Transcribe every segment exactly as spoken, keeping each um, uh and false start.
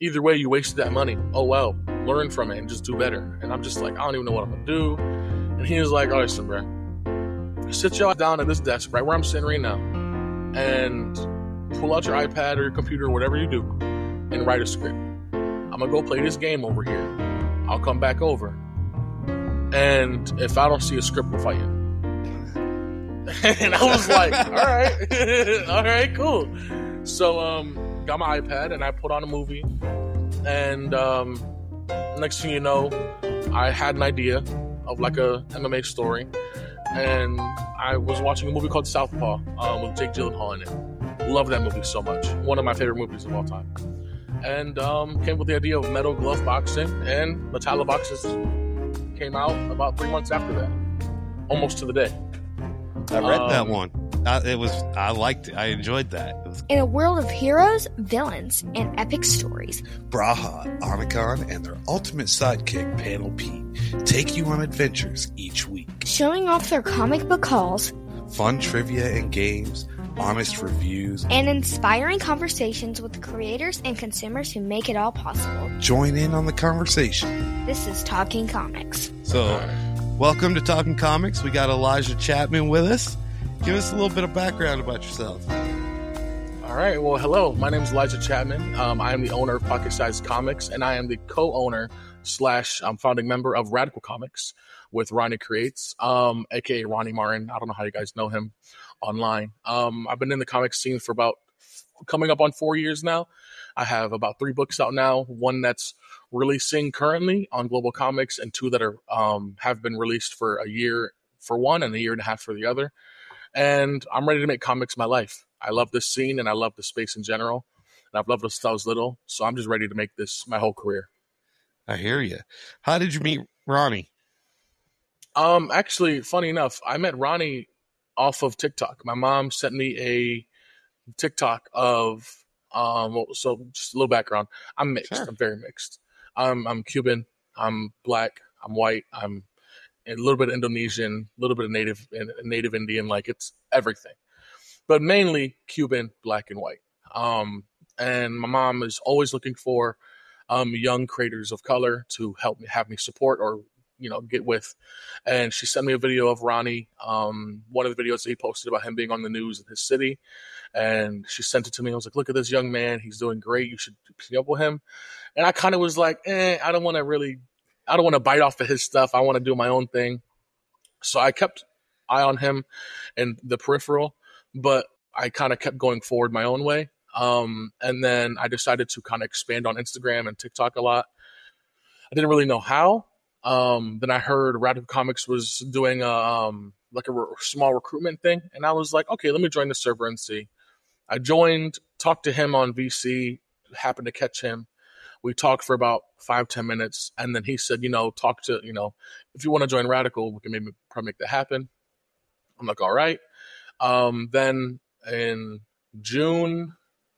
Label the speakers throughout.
Speaker 1: either way, you wasted that money. Oh well, learn from it and just do better. And I'm just like, I don't even know what I'm gonna do. And he was like, all right, listen, bro, sit y'all down at this desk right where I'm sitting right now, and pull out your iPad or your computer or whatever you do, and write a script. I'm gonna go play this game over here. I'll come back over, and if I don't see a script, we'll fight you. And I was like, all right, all right, cool. So, um, got my iPad and I put on a movie, and um, next thing you know, I had an idea of like a M M A story, and I was watching a movie called Southpaw um, with Jake Gyllenhaal in it. Love that movie so much. One of my favorite movies of all time. And um, came with the idea of metal glove boxing, and Metallo Boxes came out about three months after that, almost to the day.
Speaker 2: I read
Speaker 1: um,
Speaker 2: that one. I, it was I liked it. I enjoyed that. It was
Speaker 3: In a world of heroes, villains, and epic stories,
Speaker 4: Braha, Anakan, and their ultimate sidekick, Panel Pete, take you on adventures each week.
Speaker 3: showing off their comic book hauls,
Speaker 4: Fun trivia and games, honest reviews.
Speaker 3: and inspiring conversations with the creators and consumers who make it all possible.
Speaker 4: Join in on the conversation.
Speaker 3: This is Talking Comics.
Speaker 2: so. Welcome to Talking Comics. We got Elijah Chapman with us. Give us a little bit of background about yourself.
Speaker 1: All right. Well, hello. My name is Elijah Chapman. Um, I am the owner of Pocket Size Comics, and I am the co-owner slash um, founding member of Radical Comics with Ronnie Creates, um, aka Ronnie Martin. I don't know how you guys know him online. Um, I've been in the comic scene for about coming up on four years now. I have about three books out now. One that's releasing currently on Global Comics, and two that are um, have been released for a year for one and a year and a half for the other. And I'm ready to make comics my life. I love this scene and I love the space in general. And I've loved it since I was little. So I'm just ready to make this my whole career.
Speaker 2: I hear you. How did you meet Ronnie?
Speaker 1: Um, actually, funny enough, I met Ronnie off of TikTok. My mom sent me a TikTok of um. So just a little background. I'm mixed.
Speaker 2: Sure.
Speaker 1: I'm very mixed. I'm I'm Cuban. I'm black. I'm white. I'm a little bit Indonesian. A little bit of native native Indian. Like it's everything, but mainly Cuban, black, and white. Um, and my mom is always looking for um young creators of color to help me have me support or you know get with. And she sent me a video of Ronnie. Um, one of the videos that he posted about him being on the news in his city. And she sent it to me. I was like, look at this young man. He's doing great. You should keep up with him. And I kind of was like, eh, I don't want to really, I don't want to bite off of his stuff. I want to do my own thing. So I kept eye on him in the peripheral, but I kind of kept going forward my own way. Um, and then I decided to kind of expand on Instagram and TikTok a lot. I didn't really know how. Um, then I heard Radical Comics was doing a, um, like a re- small recruitment thing. And I was like, okay, let me join the server and see. I joined, talked to him on V C, happened to catch him. We talked for about five, ten minutes. And then he said, you know, talk to, you know, if you want to join Radical, we can maybe probably make that happen. I'm like, all right. Um, then in June,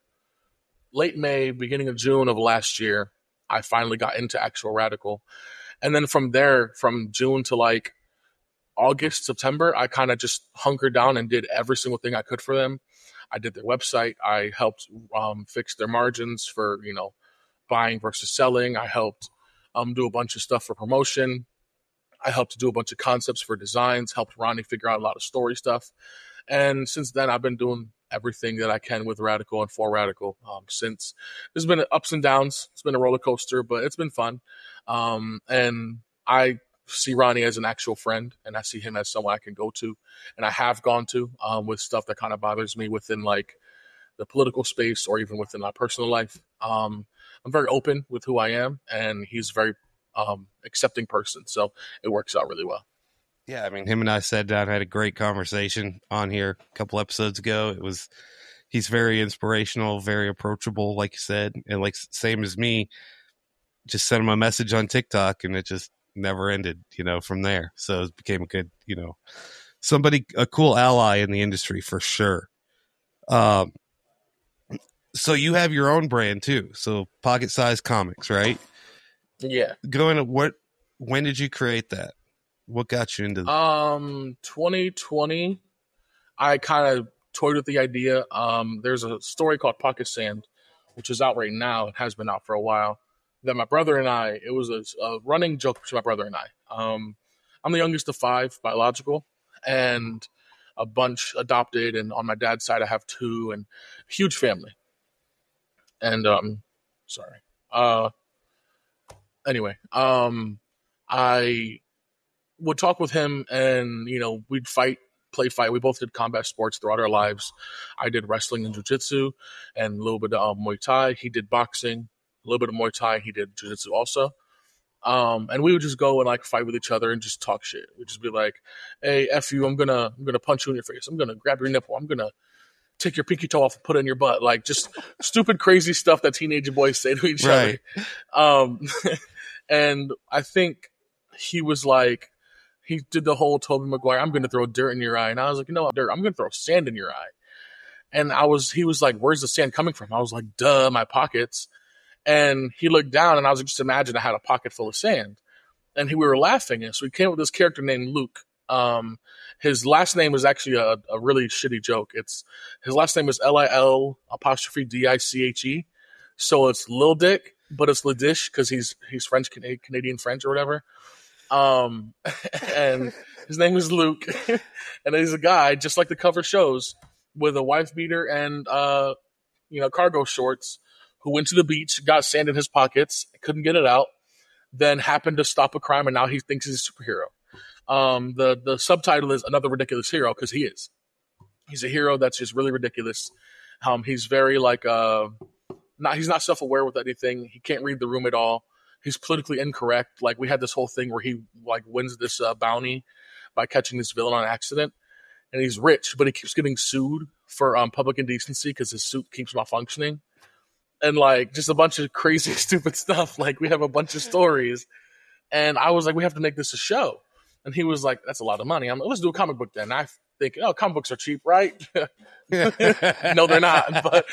Speaker 1: late May, beginning of June of last year, I finally got into actual Radical. And then from there, from June to like August, September, I kind of just hunkered down and did every single thing I could for them. I did their website. I helped um, fix their margins for, you know, buying versus selling. I helped um, do a bunch of stuff for promotion. I helped do a bunch of concepts for designs, helped Ronnie figure out a lot of story stuff. And since then, I've been doing everything that I can with Radical and for Radical. Um, since there's been ups and downs. It's been a roller coaster, but it's been fun. Um, and I see Ronnie as an actual friend, and I see him as someone I can go to, and I have gone to um, with stuff that kind of bothers me within like the political space or even within my personal life. Um, I'm very open with who I am, and he's a very um, accepting person, so it works out really well.
Speaker 2: Yeah, I mean, him and I sat down, had a great conversation on here a couple episodes ago. It was, he's very inspirational, very approachable, like you said, and like same as me. Just sent him a message on TikTok, and it just never ended, you know, from there. So it became a good, you know, somebody, a cool ally in the industry for sure. Um, so you have your own brand too. So Pocket Size Comics, right?
Speaker 1: Yeah.
Speaker 2: Going to what, when did you create that? What got you into that?
Speaker 1: Um, twenty twenty, I kind of toyed with the idea. Um, there's a story called Pocket Sand which is out right now. It has been out for a while. That my brother and I, it was a, a running joke between my brother and I. Um, I'm the youngest of five, biological, and a bunch adopted. And on my dad's side, I have two, and huge family. And um, sorry. Uh, anyway, um, I would talk with him, and you know, we'd fight, play fight. We both did combat sports throughout our lives. I did wrestling and jiu-jitsu, and a little bit of uh, Muay Thai. He did boxing, a little bit of Muay Thai. He did jiu-jitsu also. Um, and we would just go and like fight with each other and just talk shit. We'd just be like, "Hey, F you, I'm gonna, I'm gonna punch you in your face. I'm gonna grab your nipple. I'm gonna take your pinky toe off and put it in your butt." Like just stupid, crazy stuff that teenage boys say to each
Speaker 2: Right.
Speaker 1: other. Um, and I think he was like, he did the whole Tobey Maguire, "I'm gonna throw dirt in your eye," and I was like, "You know what, dirt? I'm gonna throw sand in your eye." And I was, he was like, "Where's the sand coming from?" I was like, "Duh, my pockets." And he looked down, and I was like, just imagine I had a pocket full of sand. And he, we were laughing, and so he came up with this character named Luke. Um, his last name was actually a, a really shitty joke. It's his last name is L I L apostrophe D I C H E, so it's Lil Dick, but it's Lidish because he's he's French, Canadian French or whatever. Um, and his name is Luke, and he's a guy just like the cover shows with a wife beater and uh, you know, cargo shorts, who went to the beach, got sand in his pockets, couldn't get it out, then happened to stop a crime, and now he thinks he's a superhero. Um, the the subtitle is Another Ridiculous Hero, because he is. He's a hero that's just really ridiculous. Um, he's very like uh, not he's not self aware with anything. He can't read the room at all. He's politically incorrect. Like we had this whole thing where he like wins this uh, bounty by catching this villain on accident, and he's rich, but he keeps getting sued for um, public indecency because his suit keeps malfunctioning. And like just a bunch of crazy, stupid stuff. Like we have a bunch of stories, and I was like, "We have to make this a show." And he was like, "That's a lot of money." I'm like, "Let's do a comic book then." And I think, "Oh, comic books are cheap, right?" No, they're not. But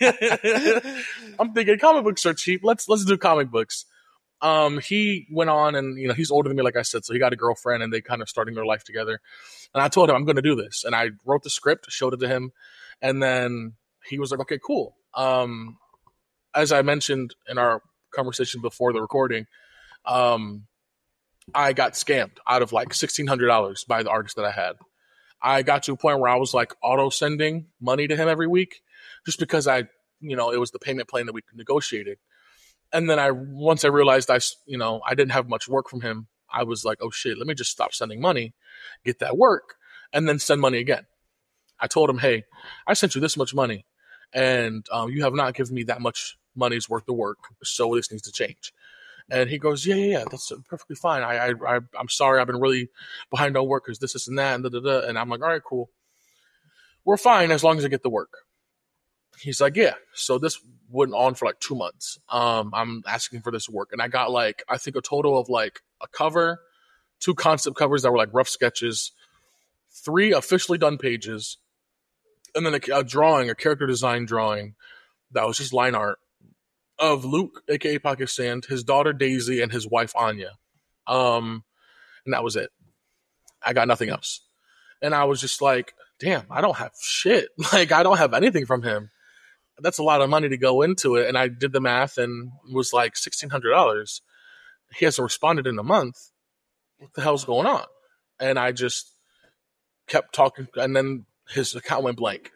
Speaker 1: I'm thinking comic books are cheap. Let's let's do comic books. Um, he went on, and you know, he's older than me, like I said, so he got a girlfriend, and they kind of starting their life together. And I told him I'm going to do this, and I wrote the script, showed it to him, and then he was like, "Okay, cool." Um. As I mentioned in our conversation before the recording, um, I got scammed out of like sixteen hundred dollars by the artist that I had. I got to a point where I was like auto sending money to him every week just because I, you know, it was the payment plan that we negotiated. And then I, once I realized I, you know, I didn't have much work from him, I was like, "Oh shit, let me just stop sending money, get that work, and then send money again." I told him, "Hey, I sent you this much money, and um, you have not given me that much money's worth of work, so this needs to change." And he goes, yeah, yeah, yeah, that's perfectly fine. I, I, I I'm sorry, I've been really behind on work because this, this, and that, and da, da, da. And I'm like, all right, cool. We're fine as long as I get the work. He's like, yeah. So this went on for like two months. Um, I'm asking for this work, and I got like, I think a total of like a cover, two concept covers that were like rough sketches, three officially done pages, and then a, a drawing, a character design drawing that was just line art of Luke, aka Pocket Sand, his daughter Daisy, and his wife Anya. Um, and that was it. I got nothing else. And I was just like, damn, I don't have shit. Like, I don't have anything from him. That's a lot of money to go into it. And I did the math and it was like sixteen hundred dollars. He hasn't responded in a month. What the hell's going on? And I just kept talking. And then his account went blank.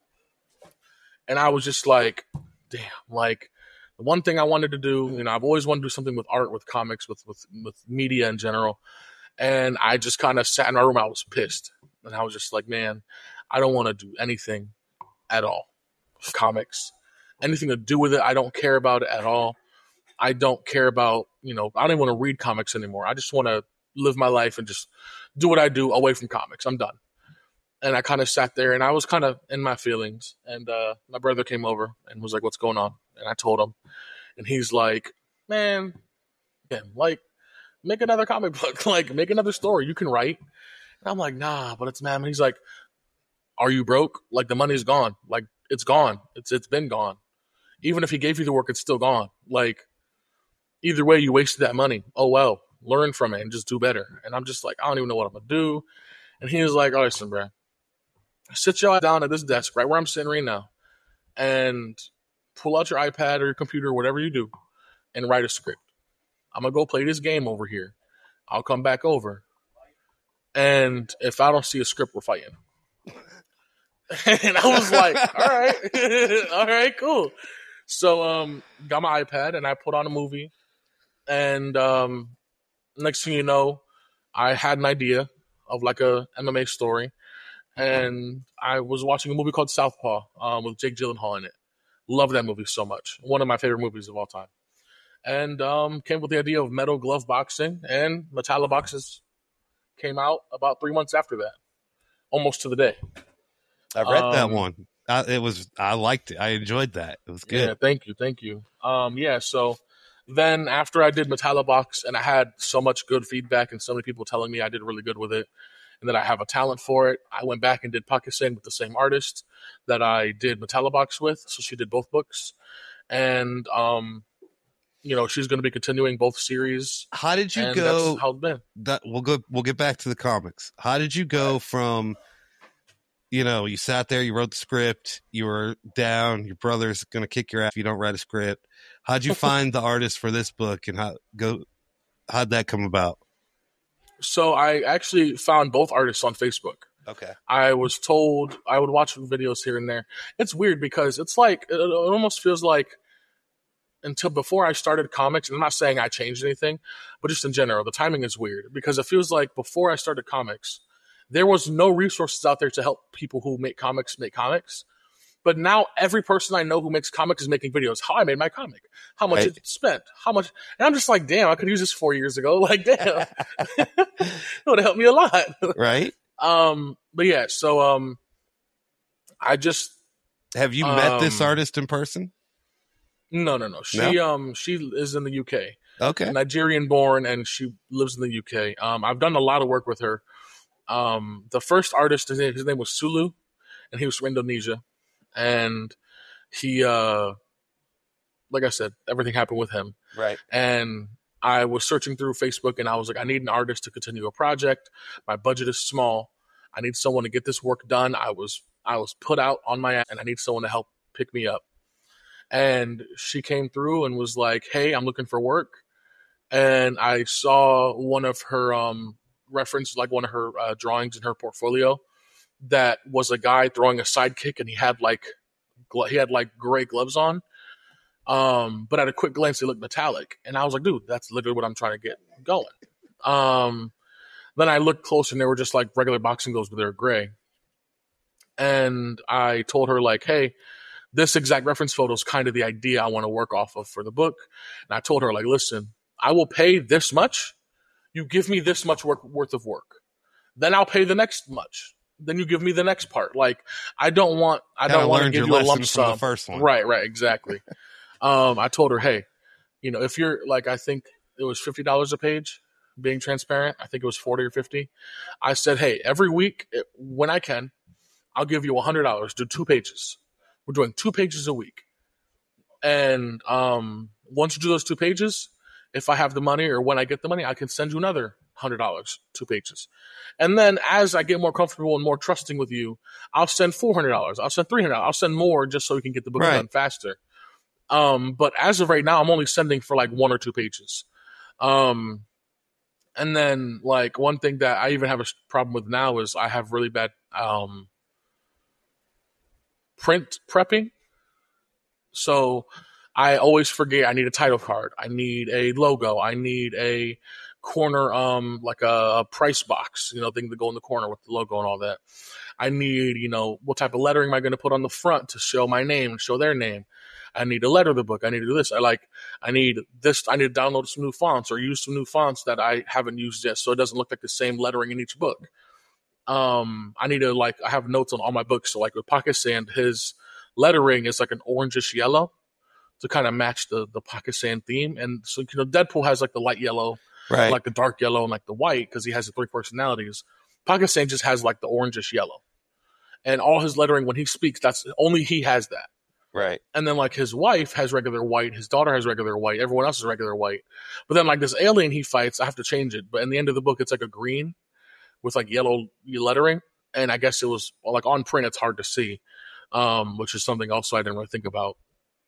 Speaker 1: And I was just like, damn, like, the one thing I wanted to do, you know, I've always wanted to do something with art, with comics, with with, with media in general. And I just kind of sat in my room. I was pissed. And I was just like, man, I don't want to do anything at all. Comics. Anything to do with it, I don't care about it at all. I don't care about, you know, I don't even want to read comics anymore. I just want to live my life and just do what I do away from comics. I'm done. And I kind of sat there and I was kind of in my feelings. And uh, my brother came over and was like, what's going on? And I told him. And he's like, man, yeah, like, make another comic book. Like, make another story. You can write. And I'm like, nah, but it's, man. He's like, are you broke? Like, the money's gone. Like, it's gone. It's It's been gone. Even if he gave you the work, it's still gone. Like, either way, you wasted that money. Oh, well, learn from it and just do better. And I'm just like, I don't even know what I'm going to do. And he was like, all right, listen, bro. Sit y'all down at this desk right where I'm sitting right now and pull out your iPad or your computer, whatever you do, and write a script. I'm going to go play this game over here. I'll come back over. And if I don't see a script, we're fighting. And I was like, all right, all right, cool. So um, got my iPad and I put on a movie. And um, next thing you know, I had an idea of like a M M A story. And I was watching a movie called Southpaw um, with Jake Gyllenhaal in it. Love that movie so much. One of my favorite movies of all time. And um, came with the idea of metal glove boxing. And Metaloboxes came out about three months after that. Almost to the day.
Speaker 2: I read
Speaker 1: um,
Speaker 2: that one. I, it was. I liked it. I enjoyed that. It was good.
Speaker 1: Yeah, thank you, thank you. Um, yeah, so then after I did Metalobox, and I had so much good feedback and so many people telling me I did really good with it, and that I have a talent for it, I went back and did Pakistan with the same artist that I did Metalobox with. So she did both books, and um, you know, she's going to be continuing both series.
Speaker 2: How did you
Speaker 1: and
Speaker 2: go?
Speaker 1: That's how it's been.
Speaker 2: That we'll go. We'll get back to the comics. How did you go
Speaker 1: Right.
Speaker 2: from? You know, you sat there, you wrote the script, you were down, your brother's going to kick your ass if you don't write a script. How'd you find the artist for this book, and how go? How'd that come about?
Speaker 1: So I actually found both artists on Facebook.
Speaker 2: Okay.
Speaker 1: I was told I would watch videos here and there. It's weird because it's like, it, it almost feels like until before I started comics, and I'm not saying I changed anything, but just in general, the timing is weird because it feels like before I started comics, there was no resources out there to help people who make comics make comics. But now every person I know who makes comics is making videos. How I made my comic, how much
Speaker 2: Right.
Speaker 1: it spent, how much. And I'm just like, damn, I could use this four years ago. Like, damn, it would have helped me a lot.
Speaker 2: Right?
Speaker 1: Um, but yeah, so um, I just
Speaker 2: Have you met this
Speaker 1: Um,
Speaker 2: artist in person?
Speaker 1: no, no, no. She um she is in the U K,
Speaker 2: Okay.
Speaker 1: Nigerian born, and she lives in the U K. Um, I've done a lot of work with her. Um, the first artist, his name, his name was Sulu, and he was from Indonesia, and he uh, like I said, everything happened with him.
Speaker 2: Right.
Speaker 1: And I was searching through Facebook, and I was like, I need an artist to continue a project. My budget is small. I need someone to get this work done. I was I was put out on my ass, and I need someone to help pick me up. And she came through and was like, "Hey, I'm looking for work." And I saw one of her um, reference, like one of her uh, drawings in her portfolio, that was a guy throwing a sidekick, and he had like gl- he had like gray gloves on. Um, but at a quick glance, they looked metallic, and I was like, "Dude, that's literally what I'm trying to get going." Um, then I looked closer, and they were just like regular boxing gloves, but they were gray. And I told her like, "Hey, this exact reference photo is kind of the idea I want to work off of for the book." And I told her like, "Listen, I will pay this much. You give me this much work, worth of work. Then I'll pay the next much. Then you give me the next part. Like, I don't want, I
Speaker 2: Kinda
Speaker 1: don't want to
Speaker 2: learned
Speaker 1: give
Speaker 2: your
Speaker 1: you a lump
Speaker 2: lesson from
Speaker 1: sum."
Speaker 2: the first one.
Speaker 1: Right, right, exactly. um, I told her, "Hey, you know, if you're like, I think it was fifty dollars a page, being transparent. I think it was forty or fifty. I said, hey, every week it, when I can, I'll give you one hundred dollars, do two pages. We're doing two pages a week. And um, once you do those two pages, if I have the money or when I get the money, I can send you another one hundred dollars, two pages. And then as I get more comfortable and more trusting with you, I'll send four hundred dollars. I'll send three hundred dollars. I'll send more just so we can get the book
Speaker 2: Right.
Speaker 1: done faster. Um, but as of right now, I'm only sending for like one or two pages. Um, and then like one thing that I even have a problem with now is I have really bad um, print prepping. So I always forget I need a title card. I need a logo. I need a corner, um, like a, a price box, you know, thing to go in the corner with the logo and all that. I need, you know, what type of lettering am I going to put on the front to show my name, show their name. I need to letter the book. I need to do this. I like, I need this. I need to download some new fonts or use some new fonts that I haven't used yet, so it doesn't look like the same lettering in each book. Um, I need to like, I have notes on all my books. So like with Pocket Sand, his lettering is like an orangish yellow to kind of match the the Pocket Sand theme. And so, you know, Deadpool has like the light yellow,
Speaker 2: Right.
Speaker 1: like the dark yellow, and like the white because he has the three personalities. Pocket Sand just has like the orangish yellow, and all his lettering when he speaks, that's only he has that.
Speaker 2: Right.
Speaker 1: And then like his wife has regular white, his daughter has regular white, everyone else is regular white. But then like this alien he fights, I have to change it. But in the end of the book, it's like a green with like yellow lettering. And I guess it was like on print, it's hard to see, um, which is something also I didn't really think about.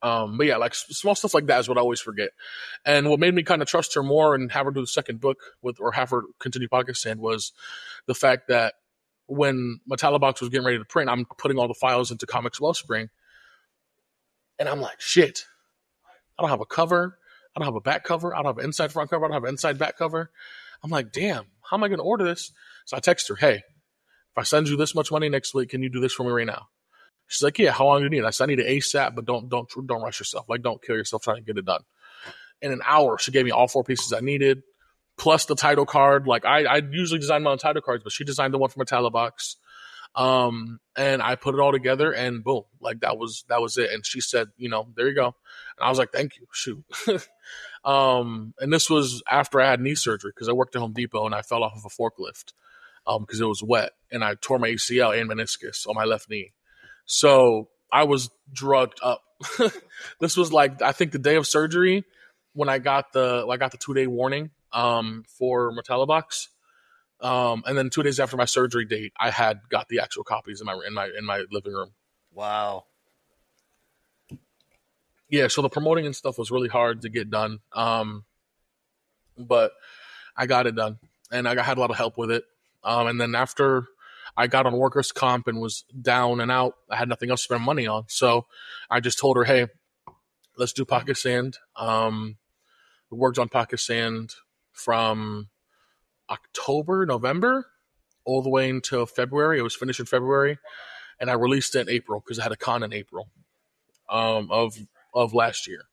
Speaker 1: Um, but yeah, like s- small stuff like that is what I always forget. And what made me kind of trust her more and have her do the second book with, or have her continue Pocket Sand, was the fact that when Metalobox was getting ready to print, I'm putting all the files into Comics Wellspring, and I'm like, shit, I don't have a cover, I don't have a back cover, I don't have an inside front cover, I don't have an inside back cover. I'm like, damn, how am I going to order this? So I text her, hey, if I send you this much money next week, can you do this for me right now? She's like, yeah, how long do you need? I said, I need it ASAP, but don't don't don't rush yourself. Like, don't kill yourself trying to get it done. In an hour, she gave me all four pieces I needed, plus the title card. Like, I, I usually design my own title cards, but she designed the one from Metalobox. Um, and I put it all together, and boom, like that was that was it. And she said, you know, there you go. And I was like, thank you. Shoot. um, and this was after I had knee surgery because I worked at Home Depot and I fell off of a forklift um because it was wet, and I tore my A C L and meniscus on my left knee. So I was drugged up. This was like, I think the day of surgery when I got the I got the two day warning um, for Metalobox, um, and then two days after my surgery date, I had got the actual copies in my in my in my living room.
Speaker 2: Wow.
Speaker 1: Yeah, so the promoting and stuff was really hard to get done, um, but I got it done, and I had a lot of help with it. Um, and then after I got on workers' comp and was down and out, I had nothing else to spend money on. So I just told her, hey, let's do Pocket Sand. Um, we worked on Pocket Sand from October, November, all the way until February. It was finished in February, and I released it in April because I had a con in April um, of of last year.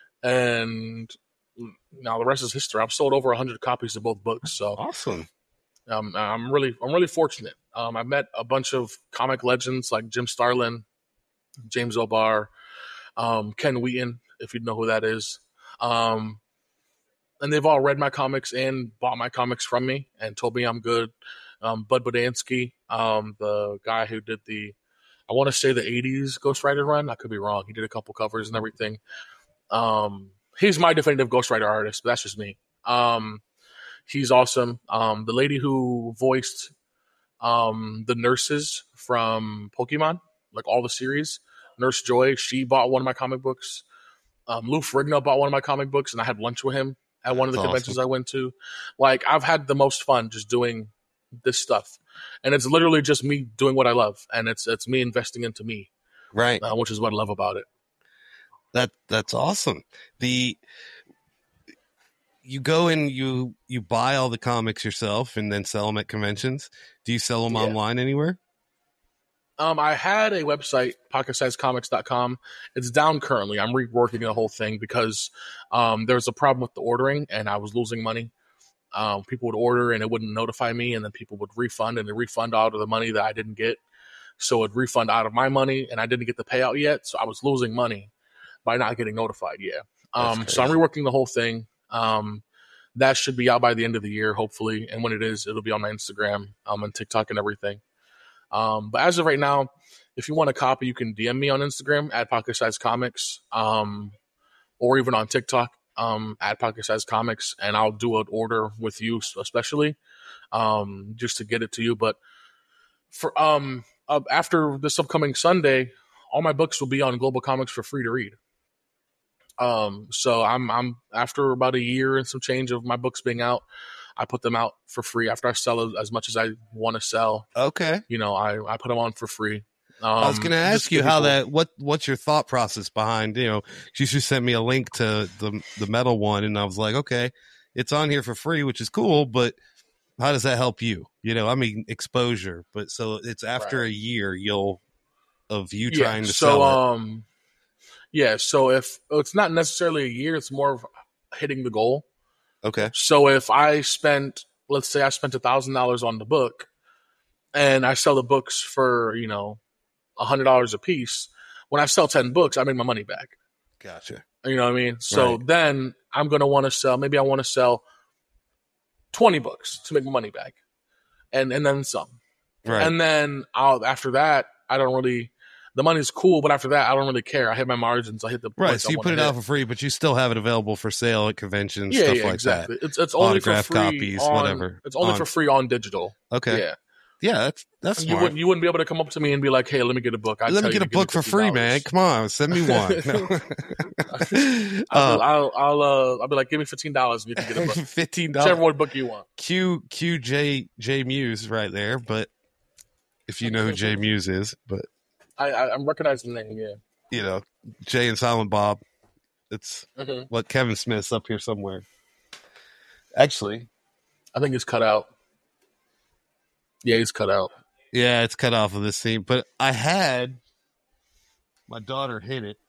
Speaker 1: And now the rest is history. I've sold over one hundred copies of both books. So
Speaker 2: awesome.
Speaker 1: Um, I'm really, I'm really fortunate. Um, I met a bunch of comic legends like Jim Starlin, James O'Barr, um, Ken Wheaton, if you know who that is. Um, and they've all read my comics and bought my comics from me and told me I'm good. Um, Bud Bodansky, um, the guy who did the, I want to say the eighties Ghost Rider run. I could be wrong. He did a couple covers and everything. Um, he's my definitive Ghost Rider artist, but that's just me. Um, He's awesome. Um, the lady who voiced um, the nurses from Pokemon, like all the series, Nurse Joy, she bought one of my comic books. Um, Lou Ferrigno bought one of my comic books, and I had lunch with him at one of the
Speaker 2: That's
Speaker 1: conventions
Speaker 2: awesome.
Speaker 1: I went to. Like, I've had the most fun just doing this stuff. And it's literally just me doing what I love, and it's it's me investing into me,
Speaker 2: Right.
Speaker 1: uh, which is what I love about it.
Speaker 2: That that's awesome. The you go and you you buy all the comics yourself and then sell them at conventions. Do you sell them
Speaker 1: Yeah.
Speaker 2: online anywhere?
Speaker 1: Um, I had a website, pocket size comics dot com. It's down currently. I'm reworking the whole thing because um, there was a problem with the ordering, and I was losing money. Um, people would order, and it wouldn't notify me, and then people would refund, and they refund out of the money that I didn't get. So it'd refund out of my money, and I didn't get the payout yet, so I was losing money by not getting notified yet. Um, so I'm reworking the whole thing. Um, that should be out by the end of the year, hopefully. And when it is, it'll be on my Instagram um, and TikTok and everything. Um, but as of right now, if you want a copy, you can D M me on Instagram at Pocket Size Comics, um, or even on TikTok um, at Pocket Size Comics, and I'll do an order with you, especially um, just to get it to you. But for um, uh, after this upcoming Sunday, all my books will be on Global Comics for free to read. Um, so I'm, I'm after about a year and some change of my books being out, I put them out for free after I sell as much as I want to sell.
Speaker 2: Okay.
Speaker 1: You know, I, I put them on for free. Um,
Speaker 2: I was going to
Speaker 1: just
Speaker 2: ask you
Speaker 1: give
Speaker 2: how
Speaker 1: people-
Speaker 2: that, what, what's your thought process behind, you know, she just sent me a link to the, the metal one. And I was like, okay, it's on here for free, which is cool, but how does that help you? You know, I mean, exposure, but so it's after
Speaker 1: Right.
Speaker 2: a year you'll, of you
Speaker 1: Yeah,
Speaker 2: trying to
Speaker 1: so,
Speaker 2: sell it.
Speaker 1: um, yeah, so if it's not necessarily a year, it's more of hitting the goal.
Speaker 2: Okay.
Speaker 1: So if I spent, let's say I spent a thousand dollars on the book, and I sell the books for, you know, a hundred dollars a piece. When I sell ten books, I make my money back.
Speaker 2: Gotcha.
Speaker 1: You know what I mean? So
Speaker 2: Right.
Speaker 1: then I'm gonna want to sell. Maybe I want to sell twenty books to make my money back, and and then some.
Speaker 2: Right.
Speaker 1: And then I'll after that, I don't really. The money's cool, but after that, I don't really care. I hit my margins. I hit the
Speaker 2: Right,
Speaker 1: points
Speaker 2: so
Speaker 1: I
Speaker 2: you
Speaker 1: wanna
Speaker 2: put it
Speaker 1: hit.
Speaker 2: out for free, but you still have it available for sale at conventions,
Speaker 1: Yeah,
Speaker 2: stuff
Speaker 1: yeah,
Speaker 2: like
Speaker 1: exactly.
Speaker 2: that.
Speaker 1: It's it's only
Speaker 2: Autograph
Speaker 1: for free
Speaker 2: copies,
Speaker 1: on,
Speaker 2: whatever.
Speaker 1: It's only
Speaker 2: On-
Speaker 1: for free on digital.
Speaker 2: Okay.
Speaker 1: Yeah.
Speaker 2: Yeah, that's that's
Speaker 1: You
Speaker 2: smart.
Speaker 1: wouldn't you wouldn't be able to come up to me and be like, "Hey, let me get a book." I'd
Speaker 2: Let
Speaker 1: tell
Speaker 2: me
Speaker 1: you
Speaker 2: get a
Speaker 1: to give me
Speaker 2: book for
Speaker 1: fifteen dollars.
Speaker 2: free, man. Come on, send me one. No.
Speaker 1: I'll,
Speaker 2: uh,
Speaker 1: be, I'll I'll uh, I'll be like, "Give me fifteen dollars and you can get a book,
Speaker 2: fifteen
Speaker 1: whichever
Speaker 2: dollars.
Speaker 1: one book you want."
Speaker 2: Q Q J J Muse right there, but if you know who J Muse is, but
Speaker 1: I, I I'm recognizing the name. Yeah,
Speaker 2: you know Jay and Silent Bob. It's
Speaker 1: mm-hmm.
Speaker 2: what Kevin Smith's up here somewhere. Actually,
Speaker 1: I think it's cut out. Yeah, he's cut out.
Speaker 2: Yeah, it's cut off of this scene. But I had my daughter hit it.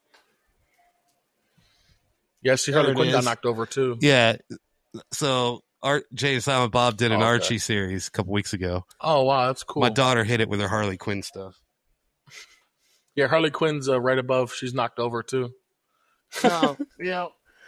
Speaker 1: Yeah, see, Harley Quinn got knocked over too.
Speaker 2: Yeah, so Art Jay and Silent Bob did an
Speaker 1: oh, okay.
Speaker 2: Archie series a couple weeks ago.
Speaker 1: Oh wow, that's cool.
Speaker 2: My daughter hit it with her Harley Quinn stuff.
Speaker 1: Yeah, Harley Quinn's uh, right above. She's knocked over too.
Speaker 2: Oh, yeah.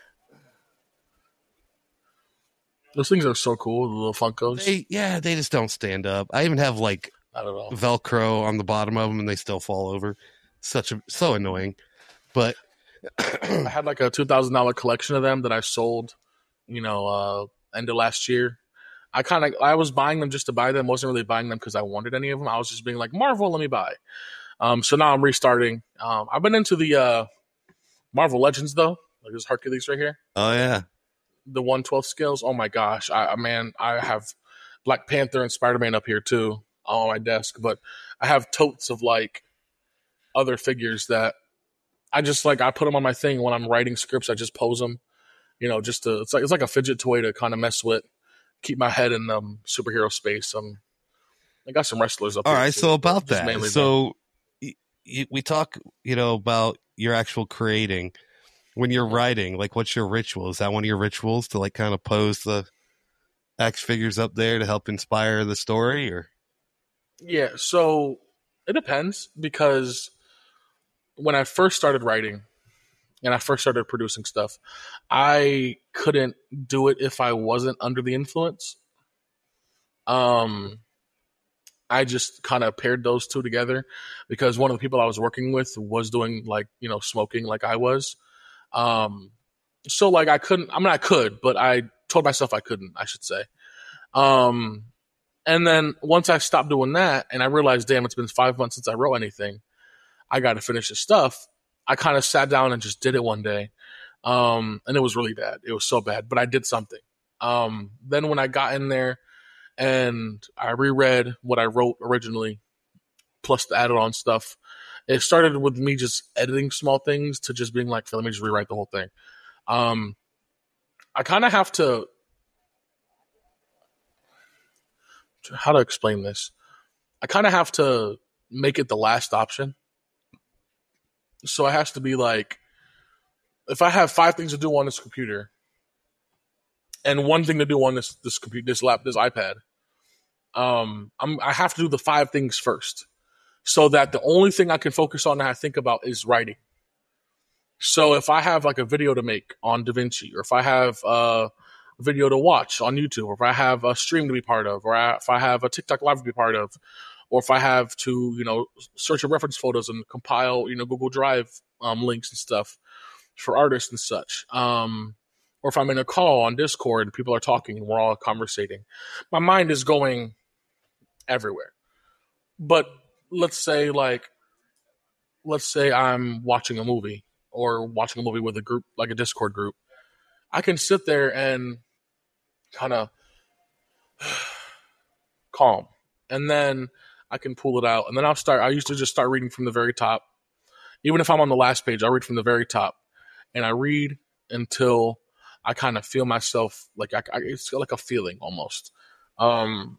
Speaker 1: Those things are so cool, the little Funkos.
Speaker 2: They, yeah, they just don't stand up. I even have like
Speaker 1: Not at all.
Speaker 2: Velcro on the bottom of them, and they still fall over. Such a so annoying. But
Speaker 1: I had like a two thousand dollar collection of them that I sold, you know, uh, end of last year. I kind of I was buying them just to buy them. Wasn't really buying them because I wanted any of them. I was just being like, Marvel, let me buy. Um, so now I'm restarting. Um, I've been into the uh, Marvel Legends though. Like this Hercules right here.
Speaker 2: Oh yeah.
Speaker 1: The one twelfth scales. Oh my gosh, I man, I have Black Panther and Spider-Man up here too on my desk, but I have totes of like other figures that I just like. I put them on my thing when I'm writing scripts. I just pose them, you know, just to. It's like it's like a fidget toy to kind of mess with, keep my head in um superhero space. Um, I got some wrestlers up.
Speaker 2: All
Speaker 1: here
Speaker 2: right,
Speaker 1: too,
Speaker 2: so about
Speaker 1: just
Speaker 2: that, so y- y- we talk, you know, about your actual creating. When you're writing, like, what's your ritual? Is that one of your rituals to, like, kind of pose the action figures up there to help inspire the story, or?
Speaker 1: Yeah, so it depends, because when I first started writing and I first started producing stuff, I couldn't do it if I wasn't under the influence. Um, I just kind of paired those two together because one of the people I was working with was doing, like, you know, smoking like I was. Um, so like I couldn't, I mean, I could, but I told myself I couldn't, I should say. Um, and then once I stopped doing that and I realized, damn, it's been five months since I wrote anything, I got to finish this stuff. I kind of sat down and just did it one day. Um, and it was really bad. It was so bad, but I did something. Um, then when I got in there and I reread what I wrote originally, plus the added on stuff, it started with me just editing small things to just being like, let me just rewrite the whole thing. Um, I kind of have to, how to explain this? I kind of have to make it the last option. So it has to be like, if I have five things to do on this computer and one thing to do on this this computer, this lap, this iPad, um, I'm, I have to do the five things first, so that the only thing I can focus on and I think about is writing. So if I have like a video to make on DaVinci, or if I have a video to watch on YouTube, or if I have a stream to be part of, or if I have a TikTok live to be part of, or if I have to, you know, search a reference photos and compile, you know, Google Drive um, links and stuff for artists and such. Um, or if I'm in a call on Discord and people are talking and we're all conversating, my mind is going everywhere. But let's say like, let's say I'm watching a movie or watching a movie with a group, like a Discord group. I can sit there and kind of calm, and then I can pull it out, and then I'll start. I used to just start reading from the very top. Even if I'm on the last page, I'll read from the very top, and I read until I kind of feel myself like I, I, it's like a feeling almost. Um,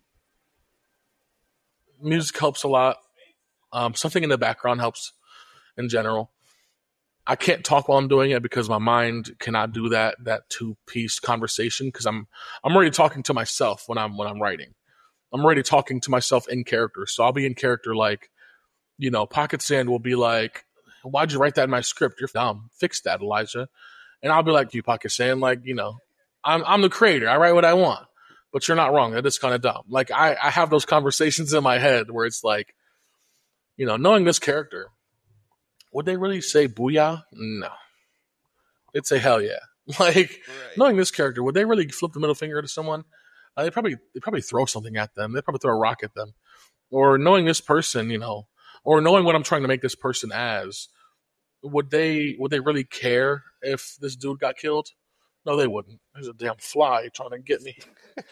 Speaker 1: music helps a lot. Um, something in the background helps in general. I can't talk while I'm doing it because my mind cannot do that that two piece conversation, because I'm I'm already talking to myself when I'm when I'm writing. I'm already talking to myself in character. So I'll be in character like, you know, Pocket Sand will be like, why'd you write that in my script? You're dumb. Fix that, Elijah. And I'll be like, you Pocket Sand, like, you know, I'm I'm the creator. I write what I want. But you're not wrong. That is kind of dumb. Like I, I have those conversations in my head where it's like, you know, knowing this character, would they really say booyah? No. They'd say hell yeah. Like, right. Knowing this character, would they really flip the middle finger to someone? Uh, they probably they probably throw something at them. They probably throw a rock at them. or knowing this person, you know, or knowing what I'm trying to make this person as, would they would they really care if this dude got killed? No, they wouldn't. There's a damn fly trying to get me.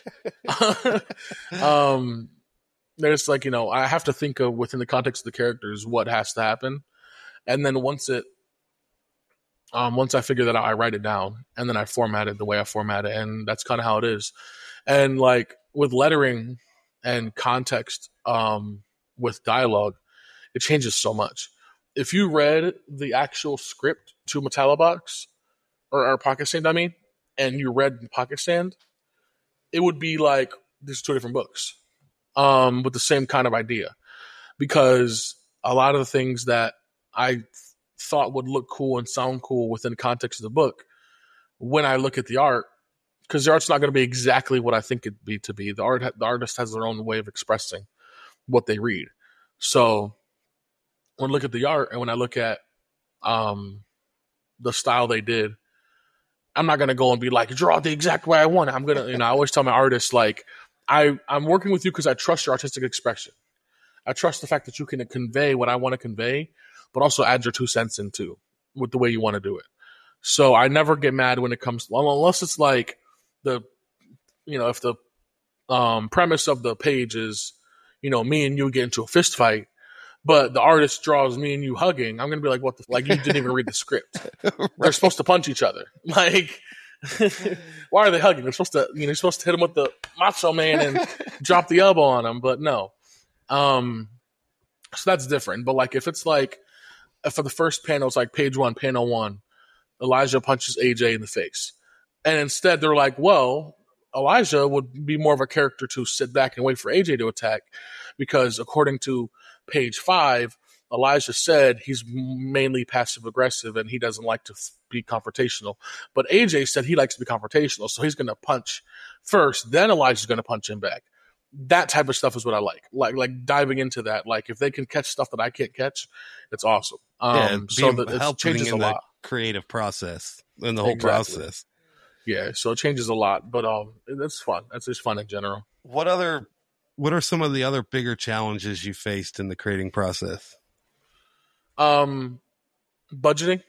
Speaker 1: um, there's like, you know, I have to think of within the context of the characters what has to happen, and then once it, um, once I figure that out, I write it down, and then I format it the way I format it, and that's kind of how it is. And like with lettering and context, um, with dialogue, it changes so much. If you read the actual script to Metallobox or, or Pocket Sand, I mean, and you read Pocket Sand, it would be like there's two different books, um, with the same kind of idea, because a lot of the things that I thought would look cool and sound cool within the context of the book, when I look at the art, because the art's not going to be exactly what I think it'd be to be. The art, the artist has their own way of expressing what they read. So when I look at the art and when I look at um, the style they did, I'm not going to go and be like, draw it the exact way I want it. I'm going to, you know, I always tell my artists, like, I, I'm working with you because I trust your artistic expression. I trust the fact that you can convey what I want to convey, but also add your two cents into with the way you want to do it. So I never get mad when it comes, unless it's like the, you know, if the um, premise of the page is, you know, me and you get into a fist fight, but the artist draws me and you hugging, I'm going to be like, what the, like, you didn't even read the script. Right. They're supposed to punch each other. Like, why are they hugging? They're supposed to, you know, you're supposed to hit him with the Macho Man and drop the elbow on him, but no. Um, so that's different. But like, if it's like, for the first panel, it's like page one, panel one, Elijah punches A J in the face. And instead they're like, well, Elijah would be more of a character to sit back and wait for A J to attack, because according to page five, Elijah said he's mainly passive aggressive and he doesn't like to be confrontational. But A J said he likes to be confrontational, so he's going to punch first, then Elijah's going to punch him back. That type of stuff is what I like. Like like diving into that. Like if they can catch stuff that I can't catch, it's awesome. Um,
Speaker 2: yeah,
Speaker 1: so that it changes
Speaker 2: in
Speaker 1: a lot.
Speaker 2: Creative process and the whole
Speaker 1: Exactly.
Speaker 2: process.
Speaker 1: Yeah, so it changes a lot, but um, it's fun. It's just fun in general.
Speaker 2: What other? What are some of the other bigger challenges you faced in the creating process?
Speaker 1: Um, budgeting.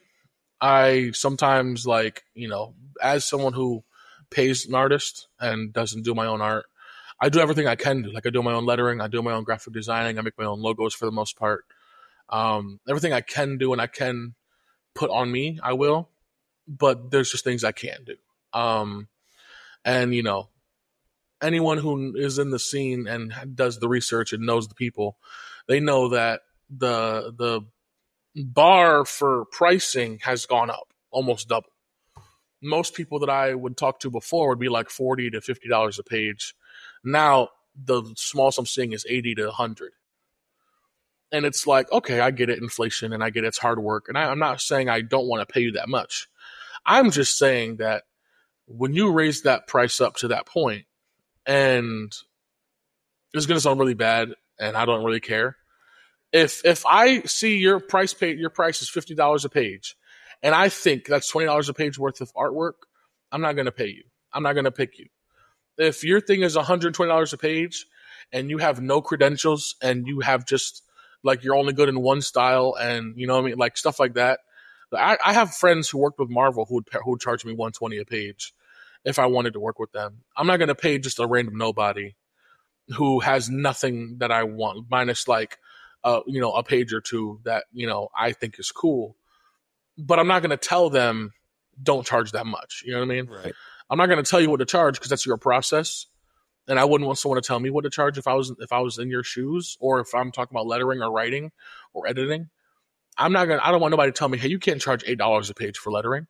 Speaker 1: I sometimes, like, you know, as someone who pays an artist and doesn't do my own art, I do everything I can do. Like I do my own lettering, I do my own graphic designing, I make my own logos for the most part. Um, everything I can do and I can put on me, I will. But there's just things I can't do. Um, and, you know, anyone who is in the scene and does the research and knows the people, they know that the the bar for pricing has gone up almost double. Most people that I would talk to before would be like forty to fifty dollars a page. Now the smallest I'm seeing is eighty to a hundred. And it's like, okay, I get it, inflation, and I get it's hard work. And I, I'm not saying I don't want to pay you that much. I'm just saying that when you raise that price up to that point, and it's going to sound really bad, and I don't really care. If if I see your price pay, your price is fifty dollars a page, and I think that's twenty dollars a page worth of artwork, I'm not going to pay you. I'm not going to pick you. If your thing is one hundred twenty dollars a page, and you have no credentials, and you have just, like, you're only good in one style, and, you know what I mean, like, stuff like that. I, I have friends who worked with Marvel who would, who would charge me one hundred twenty dollars a page if I wanted to work with them. I'm not going to pay just a random nobody who has nothing that I want, minus like, uh, you know, a page or two that, you know, I think is cool. But I'm not going to tell them don't charge that much. You know what I mean?
Speaker 2: Right.
Speaker 1: I'm not going to tell you what to charge because that's your process. And I wouldn't want someone to tell me what to charge if I was if I was in your shoes, or if I'm talking about lettering or writing or editing. I'm not gonna. I don't want nobody to tell me, "Hey, you can't charge eight dollars a page for lettering."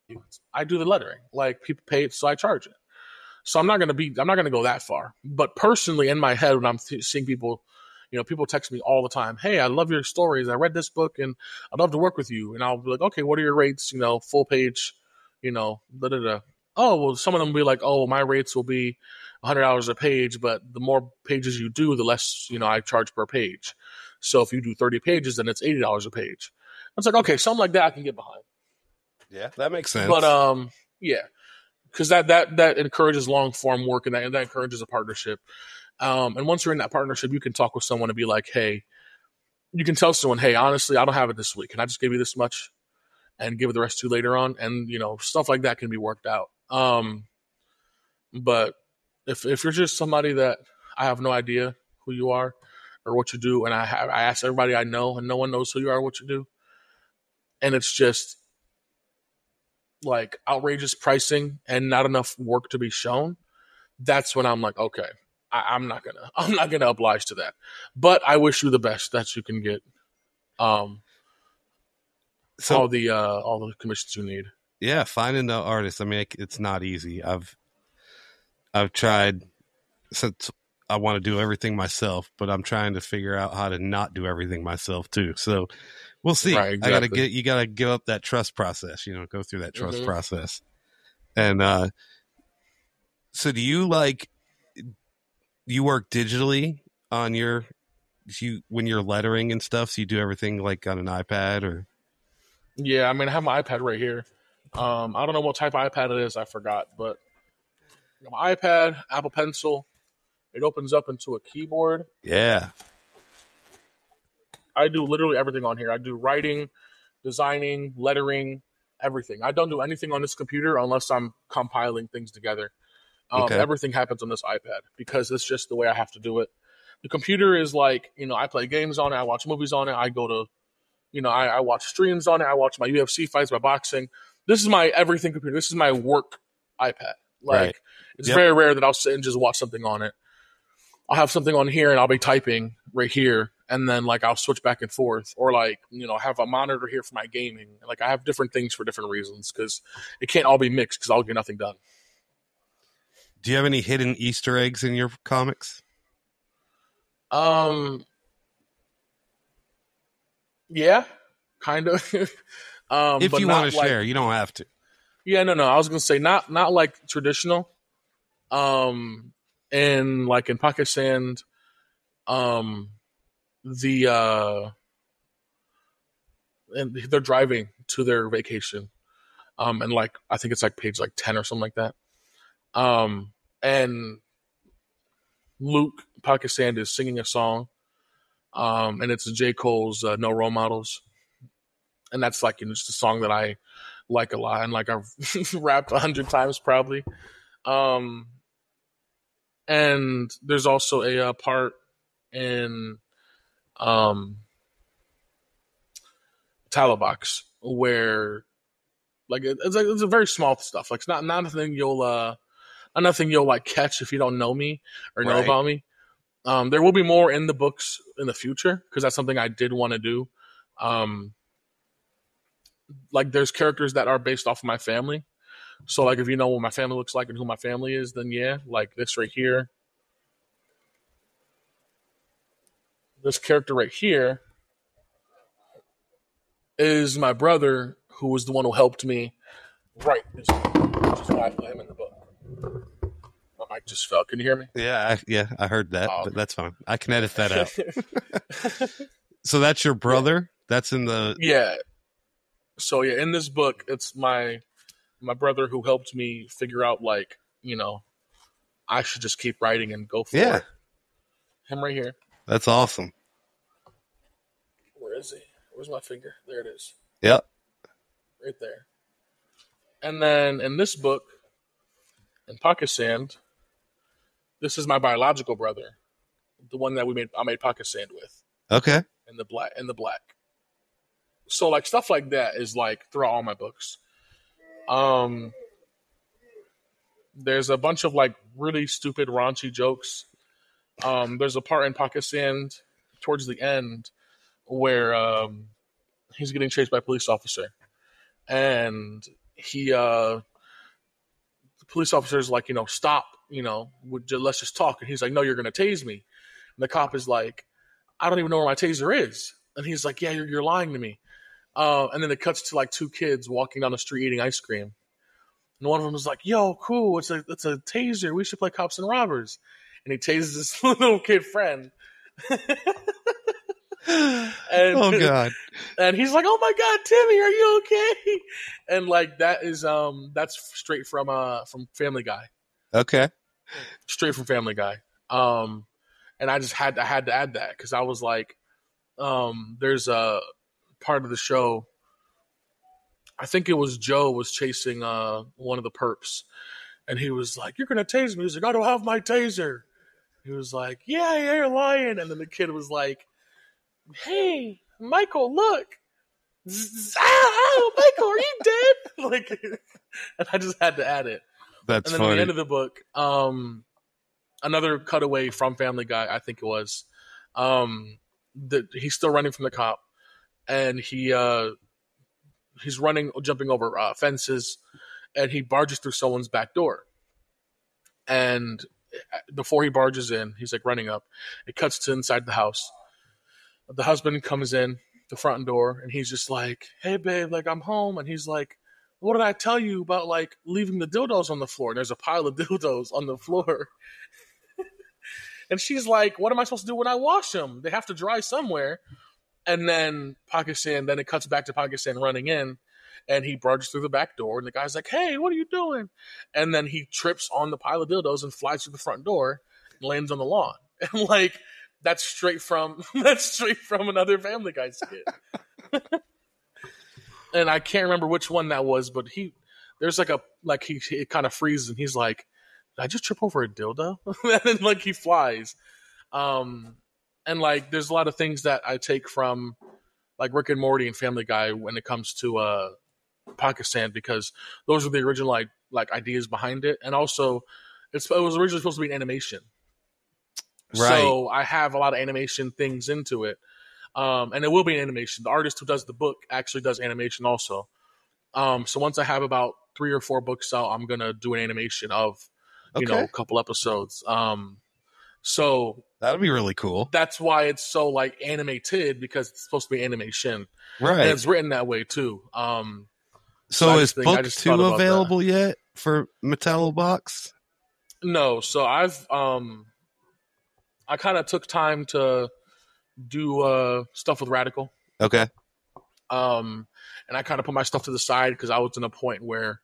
Speaker 1: I do the lettering, like people pay it, so I charge it. So I'm not gonna be. I'm not gonna go that far. But personally, in my head, when I'm th- seeing people, you know, people text me all the time, "Hey, I love your stories. I read this book, and I'd love to work with you." And I'll be like, "Okay, what are your rates? You know, full page, you know, da da da." Oh, well, some of them will be like, "Oh, well, my rates will be one hundred dollars a page, but the more pages you do, the less, you know, I charge per page. So if you do thirty pages, then it's eighty dollars a page." It's like, okay, something like that I can get behind.
Speaker 2: Yeah, that makes sense.
Speaker 1: But um, yeah, because that that that encourages long form work, and that and that encourages a partnership. Um, and once you're in that partnership, you can talk with someone and be like, hey, you can tell someone, hey, honestly, I don't have it this week. Can I just give you this much and give it the rest to you later on? And, you know, stuff like that can be worked out. Um, but if if you're just somebody that I have no idea who you are or what you do, and I have, I ask everybody I know and no one knows who you are or what you do, and it's just like outrageous pricing and not enough work to be shown, that's when I'm like, okay, I, I'm not gonna, I'm not gonna oblige to that. But I wish you the best that you can get, um, so, all the uh, all the commissions you need.
Speaker 2: Yeah, finding the artist. I mean, it's not easy. I've I've tried since I want to do everything myself, but I'm trying to figure out how to not do everything myself too. So we'll see.
Speaker 1: Right, exactly.
Speaker 2: I gotta get you gotta give up that trust process. You know, go through that trust
Speaker 1: mm-hmm.
Speaker 2: process. And uh, so, do you like? You work digitally on your you when you're lettering and stuff. So you do everything like on an iPad or?
Speaker 1: Yeah, I mean, I have my iPad right here. Um, I don't know what type of iPad it is. I forgot, but my iPad, Apple Pencil. It opens up into a keyboard.
Speaker 2: Yeah.
Speaker 1: I do literally everything on here. I do writing, designing, lettering, everything. I don't do anything on this computer unless I'm compiling things together. Um,
Speaker 2: okay.
Speaker 1: Everything happens on this iPad because it's just the way I have to do it. The computer is like, you know, I play games on it. I watch movies on it. I go to, you know, I, I watch streams on it. I watch my U F C fights, my boxing. This is my everything computer. This is my work iPad. Like,
Speaker 2: right.
Speaker 1: It's
Speaker 2: yep.
Speaker 1: very rare that I'll sit and just watch something on it. I'll have something on here and I'll be typing right here. And then like I'll switch back and forth, or like, you know, have a monitor here for my gaming. Like I have different things for different reasons because it can't all be mixed because I'll get nothing done.
Speaker 2: Do you have any hidden Easter eggs in your comics?
Speaker 1: Um, yeah, kind of. um,
Speaker 2: if
Speaker 1: but
Speaker 2: you want to
Speaker 1: like,
Speaker 2: share, you don't have to.
Speaker 1: Yeah, no, no. I was gonna say not not like traditional. Um. And like in Pakistan, um, the uh, and they're driving to their vacation, um, and like I think it's like page like ten or something like that, um, and Luke Pakistan is singing a song, um, and it's J. Cole's uh, "No Role Models," and that's like, you know, just a song that I like a lot, and like I've rapped a hundred times probably, um. And there's also a uh, part in um, Talabox where, like, it's like it's a very small stuff. Like, it's not not nothing you'll uh, not nothing you'll like catch if you don't know me or know
Speaker 2: right.
Speaker 1: about me. Um, there will be more in the books in the future because that's something I did want to do. Um, like, there's characters that are based off of my family. So, like, if you know what my family looks like and who my family is, then yeah, like this right here. This character right here is my brother, who was the one who helped me write this book, which is why I put him in the book. My mic just fell. Can you hear me?
Speaker 2: Yeah, I, yeah, I heard that,
Speaker 1: oh.
Speaker 2: but that's fine. I can edit that out. So that's your brother? Yeah. That's in the...
Speaker 1: Yeah. So, yeah, in this book, it's my... my brother who helped me figure out, like, you know, I should just keep writing and go for
Speaker 2: yeah.
Speaker 1: it. Him right here.
Speaker 2: That's awesome.
Speaker 1: Where is he? Where's my finger? There it is.
Speaker 2: Yep.
Speaker 1: Right there. And then in this book, in Pakistan, this is my biological brother, the one that we made. I made Pakistan with.
Speaker 2: Okay.
Speaker 1: In the black. In the black. So, like, stuff like that is like throughout all my books. Um, there's a bunch of like really stupid, raunchy jokes. Um, there's a part in Pakistan towards the end where um, he's getting chased by a police officer, and he, uh, the police officer's like, you know, stop, you know, would you, let's just talk. And he's like, no, you're gonna tase me. And the cop is like, I don't even know where my taser is. And he's like, yeah, you're, you're lying to me. Uh, and then it cuts to like two kids walking down the street eating ice cream. And one of them is like, yo, cool, it's a it's a taser. We should play cops and robbers. And he tases his little kid friend. and,
Speaker 2: oh, God.
Speaker 1: And he's like, oh, my God, Timmy, are you okay? And, like, that is, um, that's straight from uh from Family Guy.
Speaker 2: Okay.
Speaker 1: Straight from Family Guy. Um, and I just had I had to add that because I was like, um, there's a part of the show. I think it was Joe was chasing uh, one of the perps, and he was like, "You're gonna tase me." He was like, "I don't have my taser." He was like, "Yeah, yeah, you're lying." And then the kid was like, "Hey, Michael, look." Oh, Michael, are you dead? Like, and I just had to add it.
Speaker 2: That's
Speaker 1: and then
Speaker 2: funny.
Speaker 1: at the end of the book, um, another cutaway from Family Guy, I think it was. Um, the, he's still running from the cop, and he uh, he's running, jumping over uh, fences, and he barges through someone's back door. And before he barges in, he's like running up. It cuts to inside the house. The husband comes in the front door, and he's just like, "Hey, babe, like I'm home." And he's like, "What did I tell you about like leaving the dildos on the floor?" And there's a pile of dildos on the floor. And she's like, "What am I supposed to do when I wash them? They have to dry somewhere." And then Pakistan, then it cuts back to Pakistan running in, and he barges through the back door, and the guy's like, "Hey, what are you doing?" And then he trips on the pile of dildos and flies through the front door and lands on the lawn. And like, that's straight from that's straight from another Family Guy skit. And I can't remember which one that was, but he there's like a like he it kind of freezes, and he's like, "Did I just trip over a dildo?" And then like he flies. Um, and like there's a lot of things that I take from like Rick and Morty and Family Guy when it comes to uh, Pakistan, because those are the original like like ideas behind it, and also it's it was originally supposed to be an animation. Right. So I have a lot of animation things into it. Um, and it will be an animation. The artist who does the book actually does animation also. Um, so once I have about three or four books out, I'm going to do an animation of, you okay. know, a couple episodes. Um, so
Speaker 2: that'll be really cool.
Speaker 1: That's why it's so like animated, because it's supposed to be animation.
Speaker 2: Right.
Speaker 1: And it's written that way too. Um,
Speaker 2: so, so is think, book two available that. yet for Metallobox?
Speaker 1: No. So I've, um, I kind of took time to do uh, stuff with Radical.
Speaker 2: Okay.
Speaker 1: Um, and I kind of put my stuff to the side because I was in a point where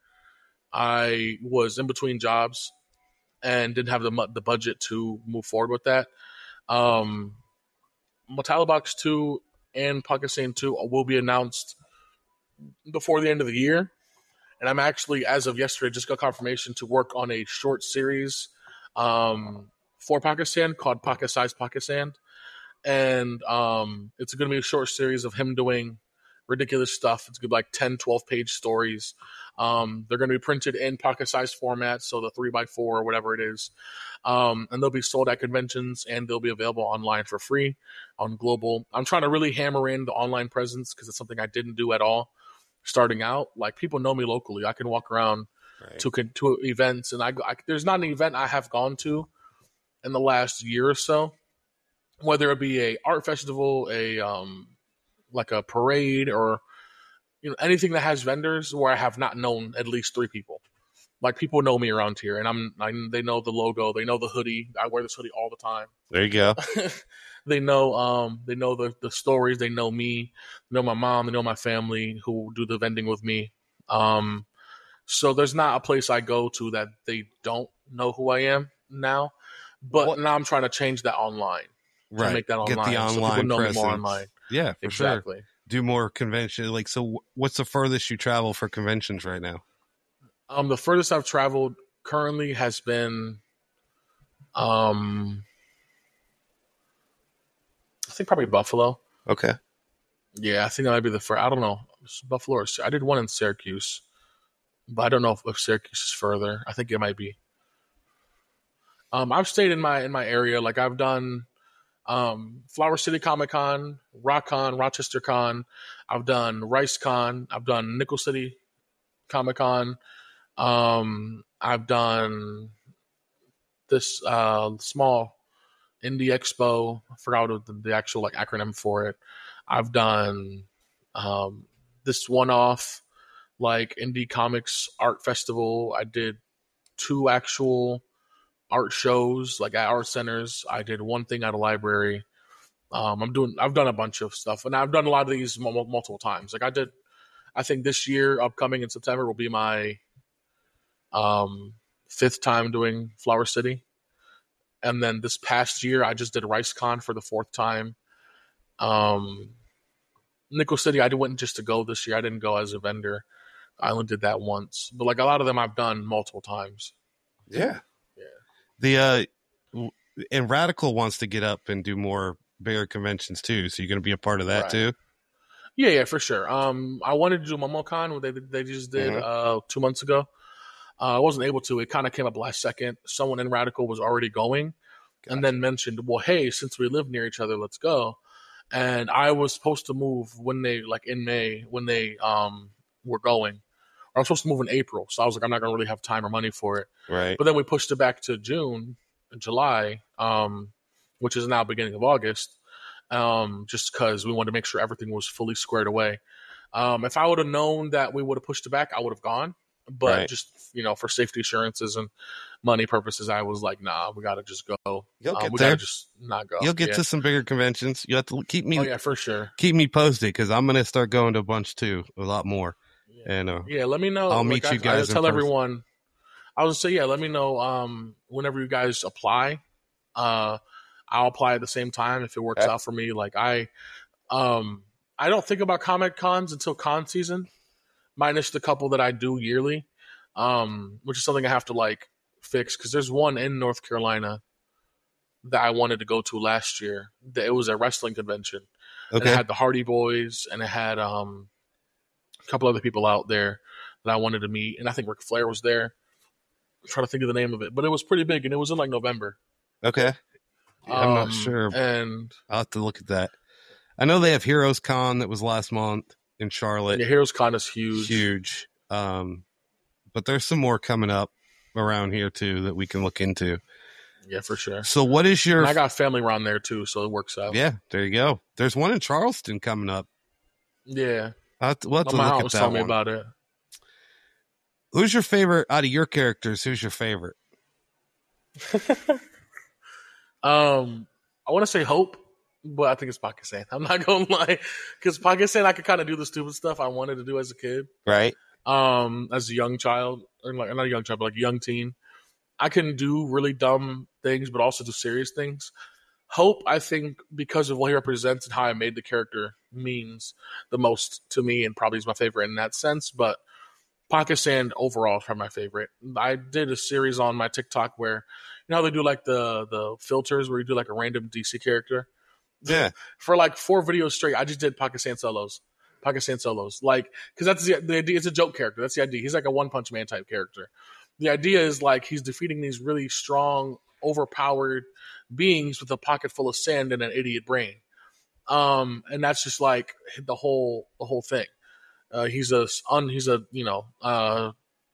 Speaker 1: I was in between jobs and didn't have the the budget to move forward with that. Um, Metallobox two and Pakistan two will be announced before the end of the year. And I'm actually, as of yesterday, just got confirmation to work on a short series um, for Pakistan called Pakistan Pakistan. And um, it's going to be a short series of him doing ridiculous stuff. It's going to be like ten, twelve page stories. Um, they're going to be printed in pocket size format, so the three by four or whatever it is. Um, and they'll be sold at conventions, and they'll be available online for free on global. I'm trying to really hammer in the online presence because it's something I didn't do at all starting out. Like, people know me locally. I can walk around right. to to events, and I, I there's not an event I have gone to in the last year or so, whether it be a art festival, a um, like a parade, or you know anything that has vendors where I have not known at least three people. Like, people know me around here, and I'm I, they know the logo, they know the hoodie. I wear this hoodie all the time.
Speaker 2: There you go.
Speaker 1: They know um they know the the stories. They know me. They know my mom. They know my family who do the vending with me. Um, so there's not a place I go to that they don't know who I am now. But what? Now I'm trying to change that online.
Speaker 2: Right.
Speaker 1: Make that online.
Speaker 2: Get the online
Speaker 1: so people know
Speaker 2: presence.
Speaker 1: me more online.
Speaker 2: Yeah, for
Speaker 1: exactly.
Speaker 2: Sure. Do more convention. Like, so what's the furthest you travel for conventions right now?
Speaker 1: Um, the furthest I've traveled currently has been, um, I think probably Buffalo.
Speaker 2: Okay.
Speaker 1: Yeah, I think that might be the first. I don't know. Buffalo or I did one in Syracuse, but I don't know if, if Syracuse is further. I think it might be. Um, I've stayed in my in my area. Like, I've done um, Flower City Comic Con, Rock Con, Rochester Con. I've done Rice Con. I've done Nickel City Comic Con. Um, I've done this uh, small indie expo. I forgot what the, the actual like acronym for it. I've done um, this one-off like indie comics art festival. I did two actual art shows like at art centers. I did one thing at a library. Um, I'm doing. I've done a bunch of stuff, and I've done a lot of these m- multiple times. Like I did. I think this year, upcoming in September, will be my um, fifth time doing Flower City, And then this past year, I just did RiceCon for the fourth time. Um, Nickel City, I went just to go this year. I didn't go as a vendor. I only did that once. But like a lot of them, I've done multiple times.
Speaker 4: Yeah.
Speaker 1: Yeah.
Speaker 2: The uh, and Radical wants to get up and do more bigger conventions too. So you're going to be a part of that
Speaker 1: Right.
Speaker 2: too.
Speaker 1: Yeah, yeah, for sure. Um, I wanted to do MomoCon, what they they just did
Speaker 2: Mhm.
Speaker 1: uh two months ago. Uh, I wasn't able to. It kind of came up last second. Someone in Radical was already going, and then mentioned, "Well, hey, since we live near each other, let's go." And I was supposed to move when they like in May when they um were going. Or I was supposed to move in April, so I was like, I'm not gonna really have time or money for it.
Speaker 2: Right.
Speaker 1: But then we pushed it back to June, July, um, which is now beginning of August, um, just because we wanted to make sure everything was fully squared away. Um, if I would have known that we would have pushed it back, I would have gone. But
Speaker 2: Right.
Speaker 1: just, you know, for safety assurances and money purposes, I was like, nah, we got to just go.
Speaker 2: You'll
Speaker 1: Uh,
Speaker 2: get
Speaker 1: we
Speaker 2: there.
Speaker 1: got to just not go.
Speaker 2: You'll get
Speaker 1: yeah.
Speaker 2: to some bigger conventions. You have to keep me
Speaker 1: Oh, yeah, for sure.
Speaker 2: keep me posted because I'm going to start going to a bunch too, a lot more.
Speaker 1: Yeah,
Speaker 2: And uh,
Speaker 1: yeah let me know.
Speaker 2: I'll
Speaker 1: Like,
Speaker 2: meet
Speaker 1: I,
Speaker 2: you guys
Speaker 1: I
Speaker 2: in
Speaker 1: tell
Speaker 2: person.
Speaker 1: everyone. I was say, yeah, let me know um, whenever you guys apply. Uh, I'll apply at the same time if it works
Speaker 2: Okay.
Speaker 1: out for me. Like I, um, I don't think about Comic Cons until con season, minus the couple that I do yearly, um, which is something I have to like fix because there's one in North Carolina that I wanted to go to last year. That it was a wrestling convention, and
Speaker 2: okay.
Speaker 1: it had the Hardy Boys, and it had um, a couple other people out there that I wanted to meet, and I think Ric Flair was there. I'm trying to think of the name of it, but it was pretty big, and it was in like November.
Speaker 2: Okay. I'm not
Speaker 1: Um,
Speaker 2: sure.
Speaker 1: And
Speaker 2: I'll have to look at that. I know they have Heroes Con that was last month in Charlotte.
Speaker 1: yeah, Heroes Con is huge.
Speaker 2: Huge. Um, but there's some more coming up around here too that we can look into.
Speaker 1: Yeah, for sure.
Speaker 2: So what is your
Speaker 1: And I got family around there too, so it works out.
Speaker 2: Yeah, there you go. There's one in Charleston coming up.
Speaker 1: Yeah.
Speaker 2: I'll have to, we'll have to
Speaker 1: My
Speaker 2: look
Speaker 1: mom
Speaker 2: at
Speaker 1: was
Speaker 2: that
Speaker 1: telling me
Speaker 2: one.
Speaker 1: about it.
Speaker 2: Who's your favorite out of your characters? Who's your favorite?
Speaker 1: Um, I want to say Hope, but I think it's Pakistan. I'm not gonna lie, because Pakistan, I could kind of do the stupid stuff I wanted to do as a kid,
Speaker 2: Right.
Speaker 1: um, as a young child, or like not a young child, but like a young teen. I can do really dumb things, but also do serious things. Hope, I think, because of what he represents and how I made the character, means the most to me, and probably is my favorite in that sense. But Pakistan overall is probably my favorite. I did a series on my TikTok where, you know how they do like the the filters where you do like a random D C character?
Speaker 2: Yeah.
Speaker 1: For like four videos straight, I just did Pakistan solos. Pakistan solos. Like, because that's the, the idea. It's a joke character. That's the idea. He's like a One Punch Man type character. The idea is like he's defeating these really strong, overpowered beings with a pocket full of sand and an idiot brain. Um, and that's just like the whole the whole thing. Uh, he's a un, he's a you know uh,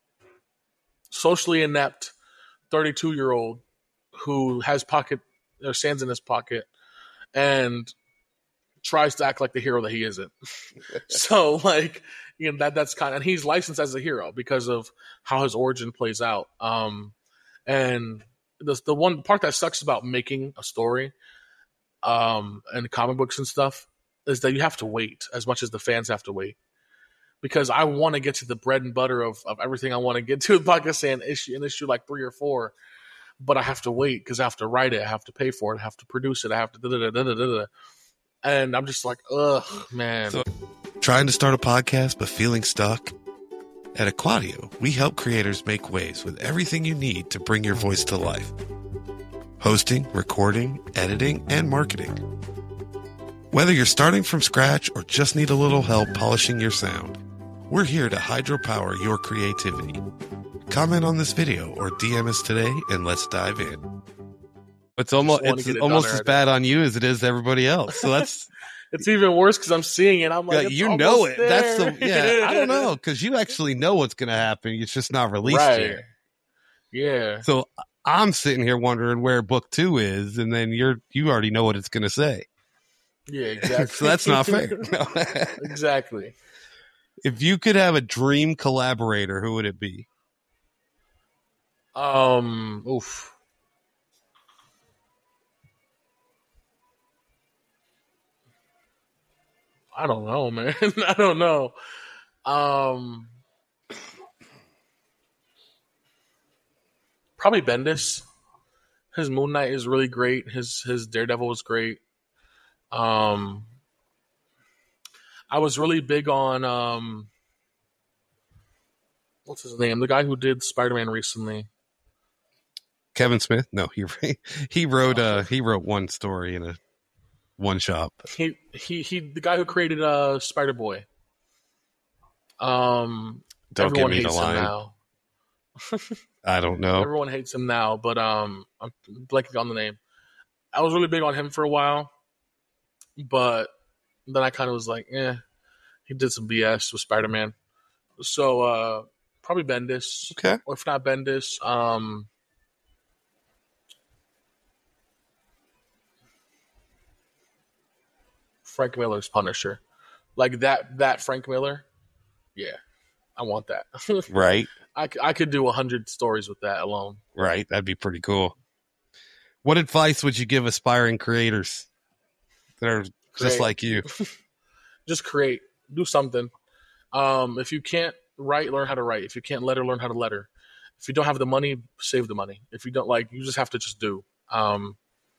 Speaker 1: socially inept thirty-two year old who has pocket or sands in his pocket and tries to act like the hero that he isn't. So like you know that that's kind of, and he's licensed as a hero because of how his origin plays out. Um, and the the one part that sucks about making a story, um, and comic books and stuff is that you have to wait as much as the fans have to wait. Because I want to get to the bread and butter of, of everything I want to get to in Pakistan issue in issue like three or four, but I have to wait because I have to write it, I have to pay for it, I have to produce it, I have to da da da da da da. And I'm just like, ugh, man.
Speaker 2: So-
Speaker 4: Trying to start a podcast but feeling stuck? At Aquadio, we help creators make waves with everything you need to bring your voice to life. Hosting, recording, editing, and marketing. Whether you're starting from scratch or just need a little help polishing your sound, we're here to hydropower your creativity. Comment on this video or D M us today and let's dive in.
Speaker 2: It's almost
Speaker 1: wanna
Speaker 2: it's
Speaker 1: get it
Speaker 2: almost
Speaker 1: done
Speaker 2: as
Speaker 1: already.
Speaker 2: bad on you as it is to everybody else. So that's
Speaker 1: It's even worse because I'm seeing it. I'm like,
Speaker 2: yeah,
Speaker 1: it's
Speaker 2: you know
Speaker 1: almost
Speaker 2: it. That's
Speaker 1: there.
Speaker 2: the yeah. I don't know because you actually know what's going to happen. It's just not released
Speaker 1: Right.
Speaker 2: yet.
Speaker 1: Yeah.
Speaker 2: So I'm sitting here wondering where book two is, and then you're you already know what it's going to say.
Speaker 1: Yeah, exactly.
Speaker 2: So that's not fair. No.
Speaker 1: Exactly.
Speaker 2: If you could have a dream collaborator, who would it be?
Speaker 1: Um, oof. I don't know, man. I don't know. Um, probably Bendis, his Moon Knight is really great. His his Daredevil was great. Um, I was really big on um, what's his name? The guy who did Spider-Man recently.
Speaker 2: Kevin Smith? No, he he wrote uh he wrote one story in a one shot.
Speaker 1: He he he the guy who created uh Spider-Boy. Um
Speaker 2: Don't
Speaker 1: everyone
Speaker 2: give me
Speaker 1: hates
Speaker 2: the
Speaker 1: him
Speaker 2: line.
Speaker 1: now.
Speaker 2: I don't know.
Speaker 1: Everyone hates him now, but um I'm blanking on the name. I was really big on him for a while, but then I kind of was like, eh, he did some B S with Spider-Man. So uh probably Bendis.
Speaker 2: Okay.
Speaker 1: Or if not Bendis, um Frank Miller's Punisher. Like that that Frank Miller. Yeah. I want that.
Speaker 2: Right.
Speaker 1: I, I could do a hundred stories with that alone.
Speaker 2: Right. That'd be pretty cool. What advice would you give aspiring creators that are just
Speaker 1: Create.
Speaker 2: like you?
Speaker 1: Just create. Do something. Um, if you can't write, learn how to write. If you can't letter, learn how to letter. If you don't have the money, save the money. If you don't, like, you just have to just do. Um,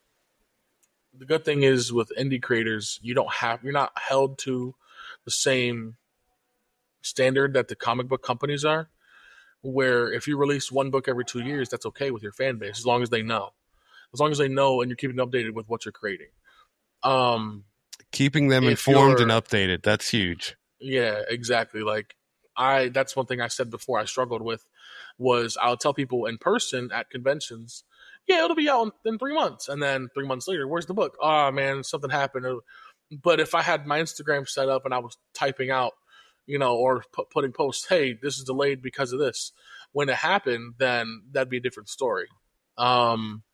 Speaker 1: the good thing is with indie creators, you don't have, you're not held to the same standard that the comic book companies are, where if you release one book every two years, that's okay with your fan base, as long as they know. As long as they know and you're keeping updated with what you're creating. Um,
Speaker 2: Keeping them informed and updated. That's huge.
Speaker 1: Yeah, exactly. Like I, that's one thing I said before I struggled with was I'll tell people in person at conventions, yeah, it'll be out in, in three months. And then three months later, where's the book? Oh man, something happened. But if I had my Instagram set up and I was typing out, you know, or pu- putting posts, hey, this is delayed because of this. When it happened, then that'd be a different story. Um,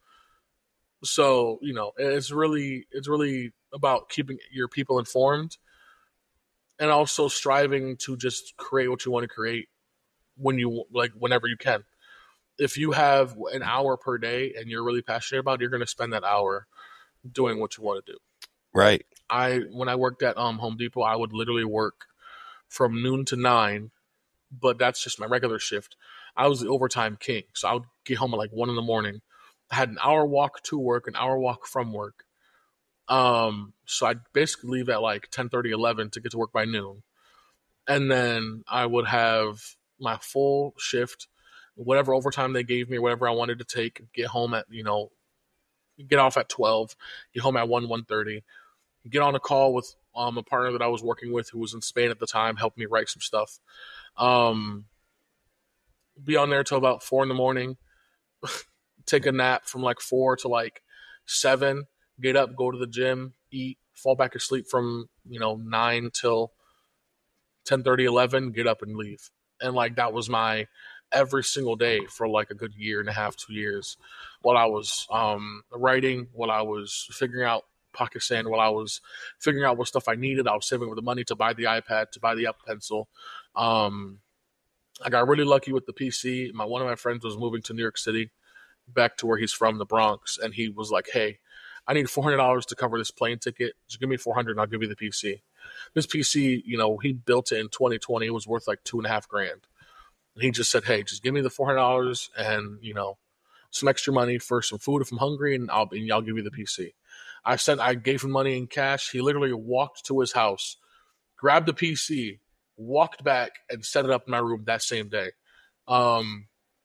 Speaker 1: so, you know, it's really, it's really about keeping your people informed and also striving to just create what you want to create when you, like, whenever you can. If you have an hour per day and you're really passionate about it, you're going to spend that hour doing what you want to do.
Speaker 2: Right.
Speaker 1: I, when I worked at um, Home Depot, I would literally work from noon to nine, but that's just my regular shift. I was the overtime king. So I would get home at like one in the morning. I had an hour walk to work, an hour walk from work. Um, so I'd basically leave at like ten thirty, eleven to get to work by noon. And then I would have my full shift, whatever overtime they gave me, whatever I wanted to take, get home at, you know, get off at twelve, get home at one, one thirty, get on a call with um, a partner that I was working with who was in Spain at the time, helped me write some stuff. Um, be on there till about four in the morning, take a nap from like four to like seven, get up, go to the gym, eat, fall back asleep from, you know, nine till ten thirty, eleven, get up and leave. And like that was my every single day for like a good year and a half, two years while I was um, writing, while I was figuring out Pakistan, while I was figuring out what stuff I needed. I was saving up the money to buy the iPad, to buy the Apple Pencil. Um, I got really lucky with the P C. My one of my friends was moving to New York City, back to where he's from, the Bronx, and he was like, hey, I need four hundred dollars to cover this plane ticket. Just give me four hundred dollars and I'll give you the P C. This P C, you know, he built it in twenty twenty. It was worth like two and a half grand. And he just said, hey, just give me the four hundred dollars and, you know, some extra money for some food if I'm hungry, and I'll, and I'll give you the P C. I said I gave him money in cash. He literally walked to his house, grabbed the P C, walked back, and set it up in my room that same day. Um,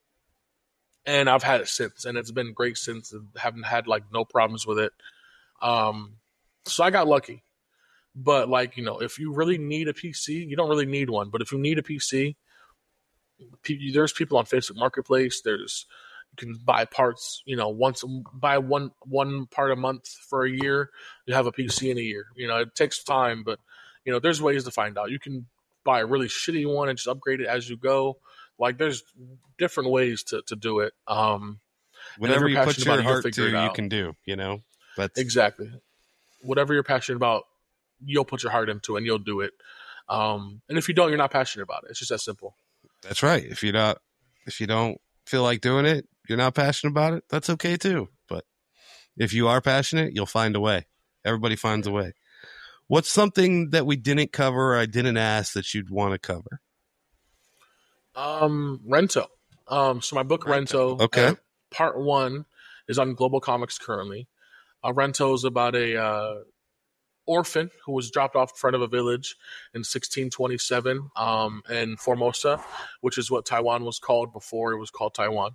Speaker 1: and I've had it since, and it's been great since. I haven't had, like, no problems with it. Um, so I got lucky. But, like, you know, if you really need a P C, you don't really need one. But if you need a P C, there's people on Facebook Marketplace. There's you can buy parts, you know, once buy one one part a month for a year. You have a P C in a year. You know, it takes time, but you know, there's ways to find out. You can buy a really shitty one and just upgrade it as you go. Like there's different ways to, to do it. Um,
Speaker 2: Whatever you put your
Speaker 1: it,
Speaker 2: heart to, you can do. You know,
Speaker 1: that's exactly whatever you're passionate about. You'll put your heart into, and you'll do it. Um, and if you don't, you're not passionate about it. It's just that simple.
Speaker 2: That's right. If you're not, if you don't feel like doing it, you're not passionate about it, that's okay too. But if you are passionate, you'll find a way. Everybody finds a way. What's something that we didn't cover or I didn't ask that you'd want to cover?
Speaker 1: Um, Rento. Um, so my book Rento,
Speaker 2: okay.
Speaker 1: uh, part one is on Global Comics currently. Uh, Rento is about a uh, orphan who was dropped off in front of a village in sixteen twenty-seven um, in Formosa, which is what Taiwan was called before it was called Taiwan.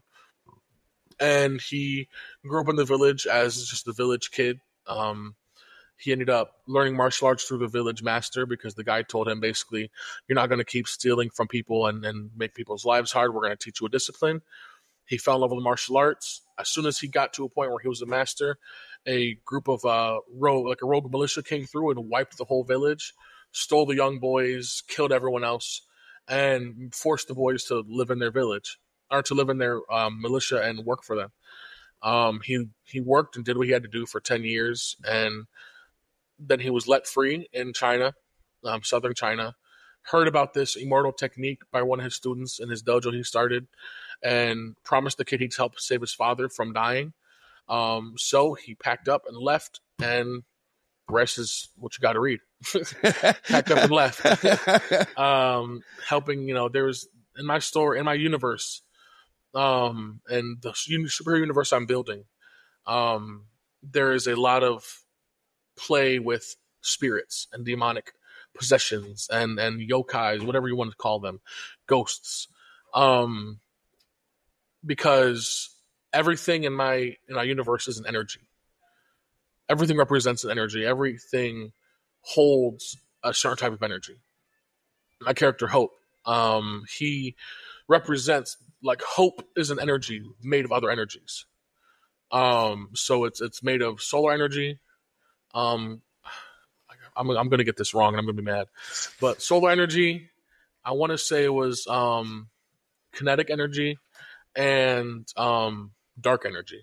Speaker 1: And he grew up in the village as just the village kid. Um, he ended up learning martial arts through the village master because the guy told him basically, you're not going to keep stealing from people and, and make people's lives hard. We're going to teach you a discipline. He fell in love with martial arts. As soon as he got to a point where he was a master, a group of uh, rogue, like a rogue militia came through and wiped the whole village, stole the young boys, killed everyone else, and forced the boys to live in their village or to live in their um, militia and work for them. Um, he he worked and did what he had to do for ten years, and then he was let free in China, um, southern China. Heard about this immortal technique by one of his students in his dojo he started, and promised the kid he'd help save his father from dying. Um, so he packed up and left, and the rest is what you got to read. Packed up and left. um, helping, you know, there's in my story, in my universe, um, and the superhero universe I'm building, um, there is a lot of play with spirits and demonic possessions and, and yokais, whatever you want to call them, ghosts. Um, because everything in my in my universe is an energy. Everything represents an energy. Everything holds a certain type of energy. My character Hope, um, he represents like hope is an energy made of other energies. Um, so it's it's made of solar energy. Um, I'm I'm gonna get this wrong and I'm gonna be mad, but solar energy. I want to say it was um, kinetic energy and um, dark energy.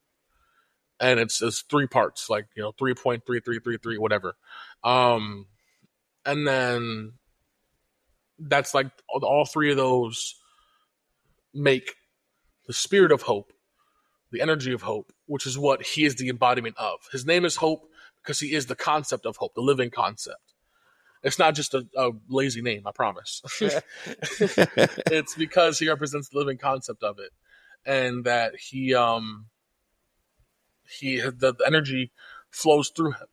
Speaker 1: And it's it's three parts, like, you know, three point three three three three, whatever. Um, and then that's like all, all three of those make the spirit of hope, the energy of hope, which is what he is the embodiment of. His name is Hope because he is the concept of hope, the living concept. It's not just a, a lazy name, I promise. It's because he represents the living concept of it, and that he um. He the, the energy flows through him,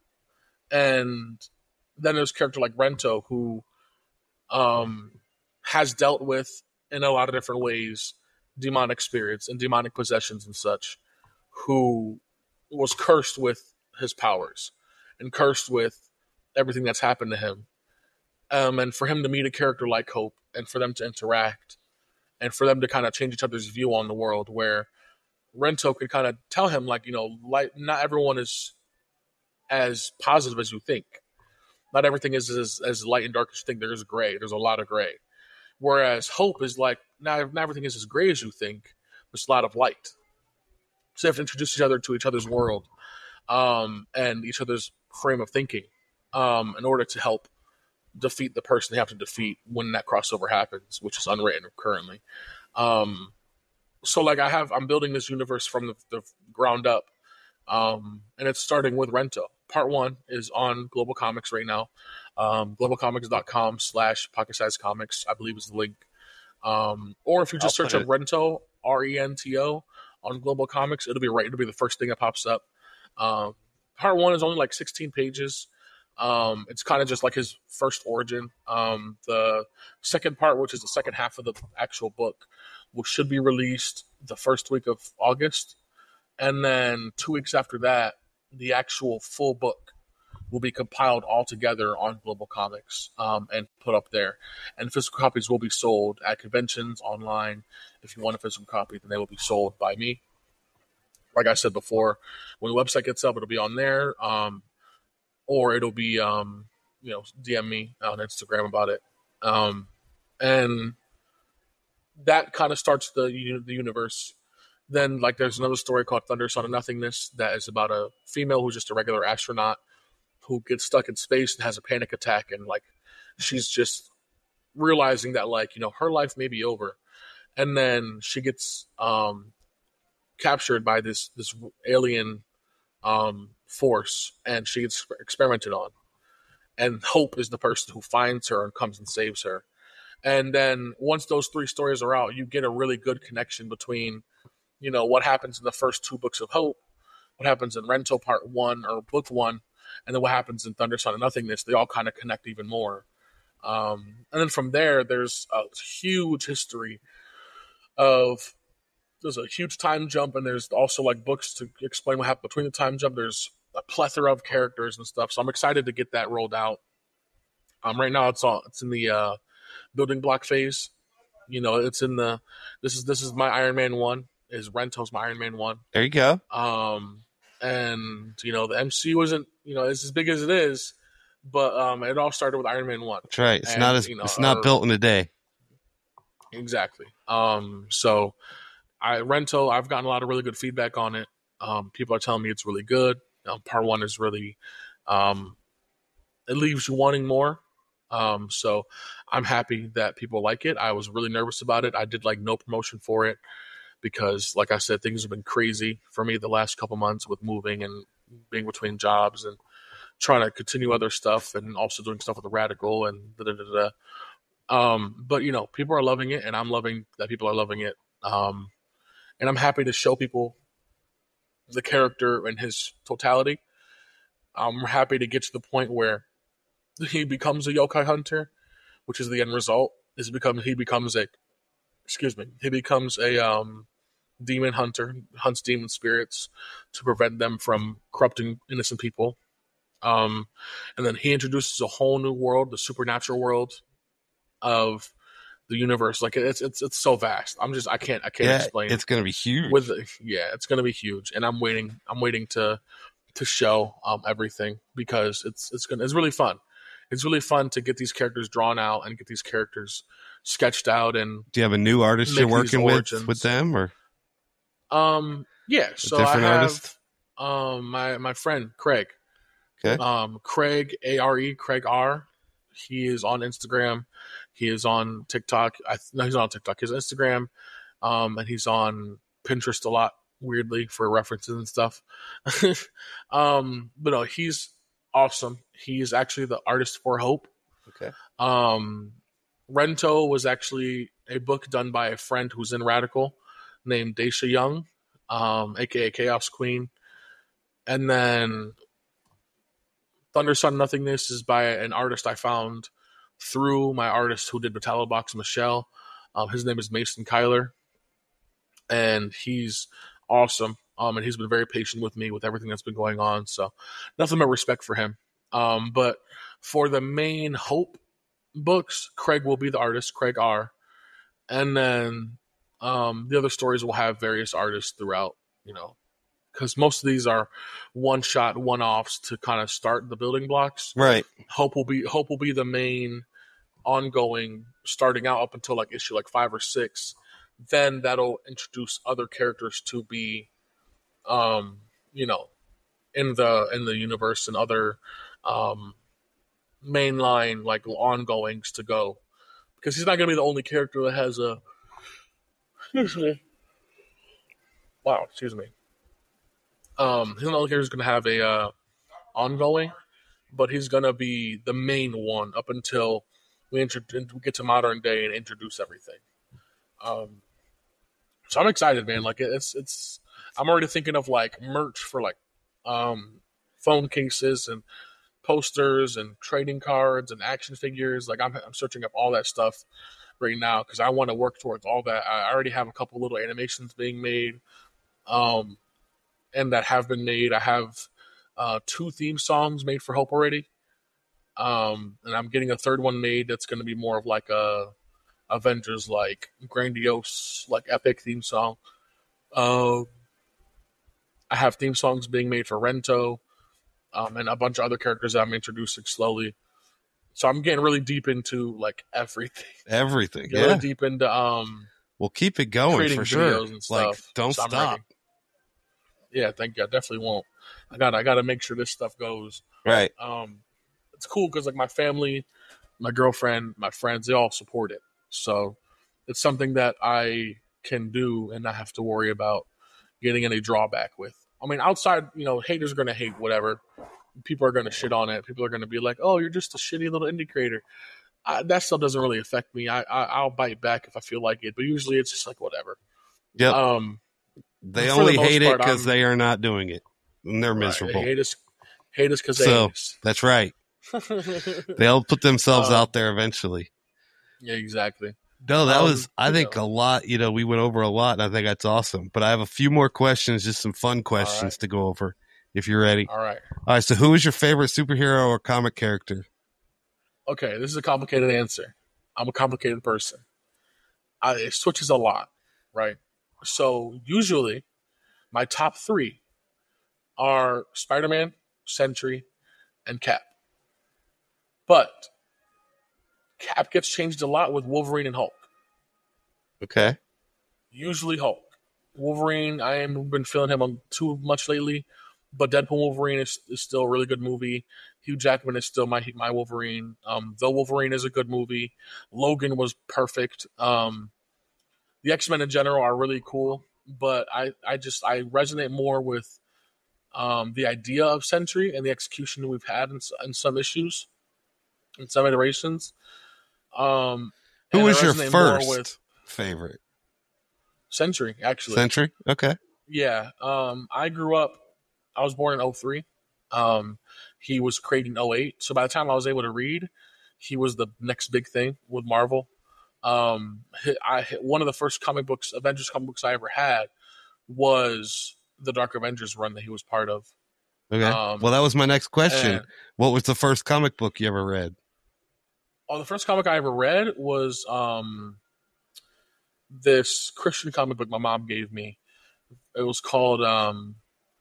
Speaker 1: and then there's a character like Rento who um, has dealt with in a lot of different ways demonic spirits and demonic possessions and such, who was cursed with his powers and cursed with everything that's happened to him. Um, and for him to meet a character like Hope and for them to interact and for them to kind of change each other's view on the world, where Rento could kind of tell him, like, you know, light, not everyone is as positive as you think. Not everything is as, as light and dark as you think. There's gray. There's a lot of gray. Whereas Hope is like, not, not everything is as gray as you think. There's a lot of light. So you have to introduce each other to each other's world um, and each other's frame of thinking um, in order to help defeat the person they have to defeat when that crossover happens, which is unwritten currently. Um So, like, I have, I'm building this universe from the, the ground up, um, and it's starting with Rento. Part one is on Global Comics right now. Um, globalcomics.com slash pocket-sized comics, I believe is the link. Um, or if you just I'll search up Rento, R E N T O, on Global Comics, it'll be right. It'll be the first thing that pops up. Um, part one is only like sixteen pages. Um, it's kind of just like his first origin. Um, the second part, which is the second half of the actual book, which should be released the first week of August. And then two weeks after that, the actual full book will be compiled all together on Global Comics um, and put up there. And physical copies will be sold at conventions, online. If you want a physical copy, then they will be sold by me. Like I said before, when the website gets up, it'll be on there. Um, or it'll be, um, you know, D M me on Instagram about it. Um, and that kind of starts the the universe. Then, like, there's another story called Thunder, Son of Nothingness that is about a female who's just a regular astronaut who gets stuck in space and has a panic attack, and like she's just realizing that, like, you know, her life may be over, and then she gets um, captured by this this alien um, force, and she gets experimented on, and Hope is the person who finds her and comes and saves her. And then once those three stories are out, you get a really good connection between you know, what happens in the first two books of Hope, what happens in Rento Part One or Book One, and then what happens in Thunder, Sun, and Nothingness. They all kind of connect even more. Um, and then from there, there's a huge history of there's a huge time jump, and there's also like books to explain what happened between the time jump. There's a plethora of characters and stuff, so I'm excited to get that rolled out. Um, right now, it's all it's in the uh, building block phase. You know, it's in the this is this is my Iron Man one. Is Rento's my Iron Man one?
Speaker 2: There you go.
Speaker 1: Um, and you know, the M C U isn't you know it's as big as it is, but um, it all started with Iron Man one.
Speaker 2: That's right. It's
Speaker 1: and,
Speaker 2: not as
Speaker 1: you know,
Speaker 2: it's not
Speaker 1: or,
Speaker 2: built in a day.
Speaker 1: Exactly. Um, so I Rento, I've gotten a lot of really good feedback on it. Um, people are telling me it's really good. Um, part one is really, um, it leaves you wanting more. Um, so I'm happy that people like it. I was really nervous about it. I did like no promotion for it because, like I said, things have been crazy for me the last couple months with moving and being between jobs and trying to continue other stuff and also doing stuff with the Radical and da da da da. Um, but you know, people are loving it, and I'm loving that people are loving it. Um, and I'm happy to show people the character in his totality. I'm happy to get to the point where he becomes a yokai hunter, which is the end result. Is become he becomes a, excuse me, he becomes a um, demon hunter, hunts demon spirits to prevent them from corrupting innocent people. Um, and then he introduces a whole new world, the supernatural world of the universe. Like it's it's it's so vast. I'm just I can't I can't
Speaker 2: Yeah,
Speaker 1: explain.
Speaker 2: it's gonna be huge.
Speaker 1: With yeah, it's gonna be huge, and I'm waiting. I'm waiting to to show um everything because it's it's gonna it's really fun. It's really fun to get these characters drawn out and get these characters sketched out. And
Speaker 2: do you have a new artist you're working with
Speaker 1: origins.
Speaker 2: with them or?
Speaker 1: Um yeah, so I
Speaker 2: different
Speaker 1: have
Speaker 2: artist?
Speaker 1: um my my friend Craig.
Speaker 2: Okay.
Speaker 1: Um Craig A R E Craig R. He is on Instagram. He is on TikTok. I no, he's not on TikTok. He's on Instagram, um, and he's on Pinterest a lot. Weirdly, for references and stuff. um, but no, he's awesome. He's actually the artist for Hope.
Speaker 2: Okay.
Speaker 1: Um, Rento was actually a book done by a friend who's in Radical, named Daisha Young, um, aka Chaos Queen, and then Thunder, Sun, Nothingness is by an artist I found through my artist who did Metalobox, Michelle. Um, his name is Mason Kyler, and he's awesome. Um, and he's been very patient with me with everything that's been going on. So nothing but respect for him. Um, but for the main Hope books, Craig will be the artist, Craig R. And then um, the other stories will have various artists throughout, you know, because most of these are one-shot, one-offs to kind of start the building blocks.
Speaker 2: Right.
Speaker 1: Hope will be Hope will be the main ongoing, starting out up until like issue like five or six. Then that'll introduce other characters to be, um, you know, in the in the universe and other um, mainline like ongoings to go, because he's not going to be the only character that has a. Excuse me. Wow, excuse me. Um, he's not the only character who's going to have a uh, ongoing, but he's going to be the main one up until we, intro- we get to modern day and introduce everything. Um, so I'm excited, man. Like it's it's. I'm already thinking of like merch for like um, phone cases and posters and trading cards and action figures. Like I'm, I'm searching up all that stuff right now because I want to work towards all that. I already have a couple little animations being made, um, and that have been made. I have uh, two theme songs made for Hope already, um, and I'm getting a third one made that's going to be more of like a Avengers like grandiose, like epic theme song. Uh, I have theme songs being made for Rento, um, and a bunch of other characters that I'm introducing slowly. So I'm getting really deep into like everything.
Speaker 2: Everything,
Speaker 1: Getting
Speaker 2: yeah.
Speaker 1: Really deep into um.
Speaker 2: We'll keep it going
Speaker 1: creating
Speaker 2: for
Speaker 1: videos
Speaker 2: sure.
Speaker 1: and
Speaker 2: Like,
Speaker 1: stuff.
Speaker 2: don't
Speaker 1: So I'm
Speaker 2: stop.
Speaker 1: ready. Yeah, thank you. I definitely won't. I got. I got to make sure this stuff goes.
Speaker 2: Right.
Speaker 1: Um, it's cool because like my family, my girlfriend, my friends, they all support it. So it's something that I can do and not have to worry about getting any drawback with. I mean, outside, you know, haters are going to hate whatever. People are going to shit on it. People are going to be like, oh, you're just a shitty little indie creator. I, that stuff doesn't really affect me. I, I, I'll bite back if I feel like it. But usually it's just like, whatever.
Speaker 2: Yep.
Speaker 1: Um,
Speaker 2: They
Speaker 1: For the
Speaker 2: only
Speaker 1: most
Speaker 2: hate it
Speaker 1: part,
Speaker 2: because
Speaker 1: I'm-
Speaker 2: they are not doing it. And they're
Speaker 1: Right,
Speaker 2: miserable.
Speaker 1: They hate us, hate us because they
Speaker 2: So,
Speaker 1: hate us.
Speaker 2: that's right. They'll put themselves
Speaker 1: Um,
Speaker 2: out there eventually.
Speaker 1: Yeah, exactly.
Speaker 2: No, that
Speaker 1: Um,
Speaker 2: was, I
Speaker 1: you
Speaker 2: think,
Speaker 1: know.
Speaker 2: a lot. You know, we went over a lot, and I think that's awesome. But I have a few more questions, just some fun questions to go over, if you're ready.
Speaker 1: All right.
Speaker 2: All right, so who is your favorite superhero or comic character?
Speaker 1: Okay, this is a complicated answer. I'm a complicated person. I, it switches a lot, right? So usually, my top three are Spider-Man, Sentry, and Cap. But Cap gets changed a lot with Wolverine and Hulk.
Speaker 2: Okay.
Speaker 1: Usually Hulk. Wolverine, I haven't been feeling him on too much lately, but Deadpool Wolverine is, is still a really good movie. Hugh Jackman is still my my Wolverine. Um, The Wolverine is a good movie. Logan was perfect. Um, the X-Men in general are really cool, but I, I just I resonate more with um, the idea of Sentry and the execution we've had in, in some issues, in some iterations. Um,
Speaker 2: Who
Speaker 1: and I
Speaker 2: was your
Speaker 1: resonate more
Speaker 2: first
Speaker 1: with
Speaker 2: favorite?
Speaker 1: Sentry, actually.
Speaker 2: Sentry? Okay.
Speaker 1: Yeah. Um, I grew up, I was born in oh three. Um, he was created in oh eight. So by the time I was able to read, he was the next big thing with Marvel. Um, I one of the first comic books, Avengers comic books I ever had was the Dark Avengers run that he was part of.
Speaker 2: Okay.
Speaker 1: Um,
Speaker 2: well, that was my next question.
Speaker 1: and-
Speaker 2: What was the first comic book you ever read?
Speaker 1: Oh, the first comic I ever read was um, this Christian comic book my mom gave me. It was called um,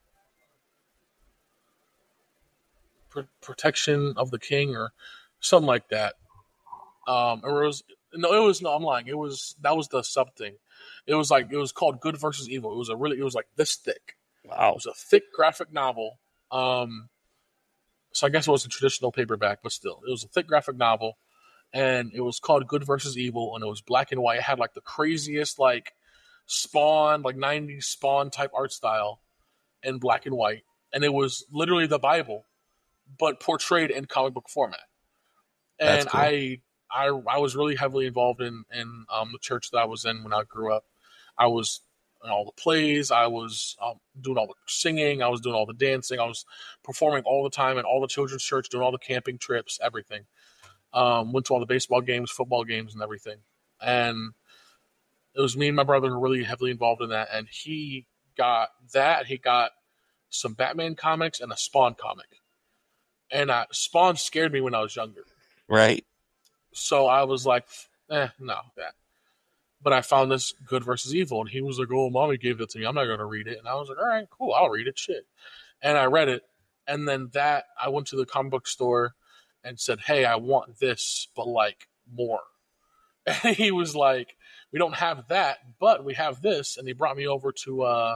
Speaker 1: Pro- Protection of the King or something like that. Um, or it was no, it was no. I'm lying. It was that was the something. It was like it was called Good versus Evil. It was a really it was like this thick. It
Speaker 2: Wow.
Speaker 1: was a thick graphic novel. Um, so I guess it was a traditional paperback, but still, it was a thick graphic novel, and it was called Good versus Evil, and it was black and white. It had like the craziest like Spawn, like nineties Spawn type art style, in black and white, and it was literally the Bible, but portrayed in comic book format.
Speaker 2: That's
Speaker 1: And
Speaker 2: cool.
Speaker 1: I, I, I was really heavily involved in in um, the church that I was in when I grew up. I was in all the plays. I was um, doing all the singing. I was doing all the dancing. I was performing all the time in all the children's church, doing all the camping trips, everything. Um, went to all the baseball games, football games, and everything. And it was me and my brother who were really heavily involved in that. And he got that. He got some Batman comics and a Spawn comic. And uh, Spawn scared me when I was younger.
Speaker 2: Right.
Speaker 1: So I was like, eh, no, that. But I found this Good versus Evil, and he was like, oh, mommy gave it to me. I'm not going to read it. And I was like, all right, cool, I'll read it, shit. And I read it. And then that, I went to the comic book store and said, hey, I want this, but like more. And he was like, we don't have that, but we have this. And he brought me over to uh,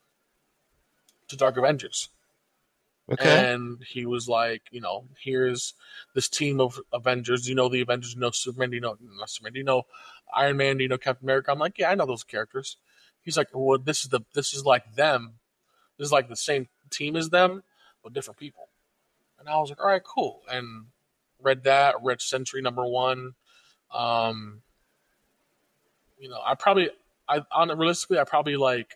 Speaker 1: to Dark Avengers.
Speaker 2: Okay.
Speaker 1: And he was like, you know, here's this team of Avengers. Do you know the Avengers? Do you know Superman? Do you know, not Superman? Do you know Iron Man? Do you know Captain America? I'm like, yeah, I know those characters. He's like, well, this is the this is like them. This is like the same team as them, but different people. And I was like, all right, cool. And read that. Read Sentry number one. Um, you know, I probably, I on realistically, I probably like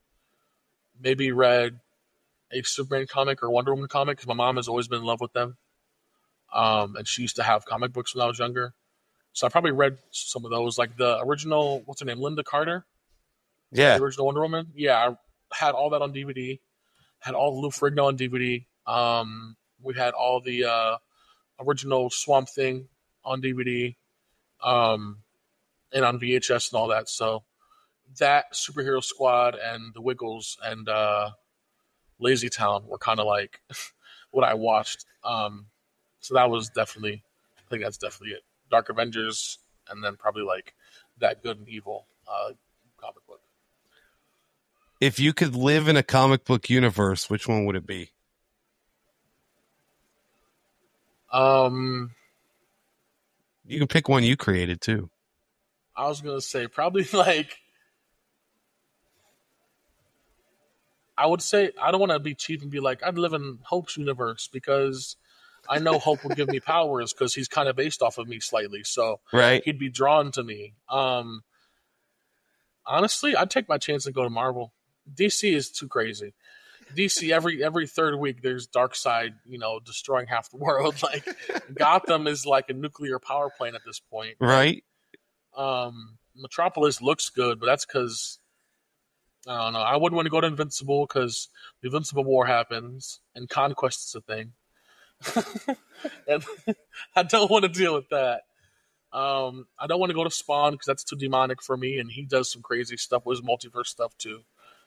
Speaker 1: maybe read a Superman comic or Wonder Woman comic because my mom has always been in love with them. Um, and she used to have comic books when I was younger. So I probably read some of those, like the original, what's her name, Linda Carter?
Speaker 2: Yeah.
Speaker 1: The original Wonder Woman? Yeah, I had all that on D V D. Had all the Lou Ferrigno on D V D. Um, we had all the uh, original Swamp Thing on D V D. Um, and on V H S and all that. So that Superhero Squad and the Wiggles and uh, Lazy Town were kind of like what I watched. Um, so that was definitely, I think that's definitely it. Dark Avengers, and then probably like that Good and Evil uh, comic book.
Speaker 2: If you could live in a comic book universe, which one would it be?
Speaker 1: Um,
Speaker 2: You can pick one you created too.
Speaker 1: I was gonna say probably like I would say I don't want to be cheap and be like I'd live in Hope's universe because I know Hope will give me powers because he's kind of based off of me slightly, so
Speaker 2: Right.
Speaker 1: he'd be drawn to me. Um, honestly, I'd take my chance and go to Marvel. D C is too crazy. D C every every third week there's Darkseid, you know, destroying half the world. Like Gotham is like a nuclear power plant at this point,
Speaker 2: right?
Speaker 1: Um, Metropolis looks good, but that's because I don't know. I wouldn't want to go to Invincible because the Invincible War happens and Conquest is a thing, and I don't want to deal with that. Um, I don't want to go to Spawn because that's too demonic for me, and he does some crazy stuff with his multiverse stuff too.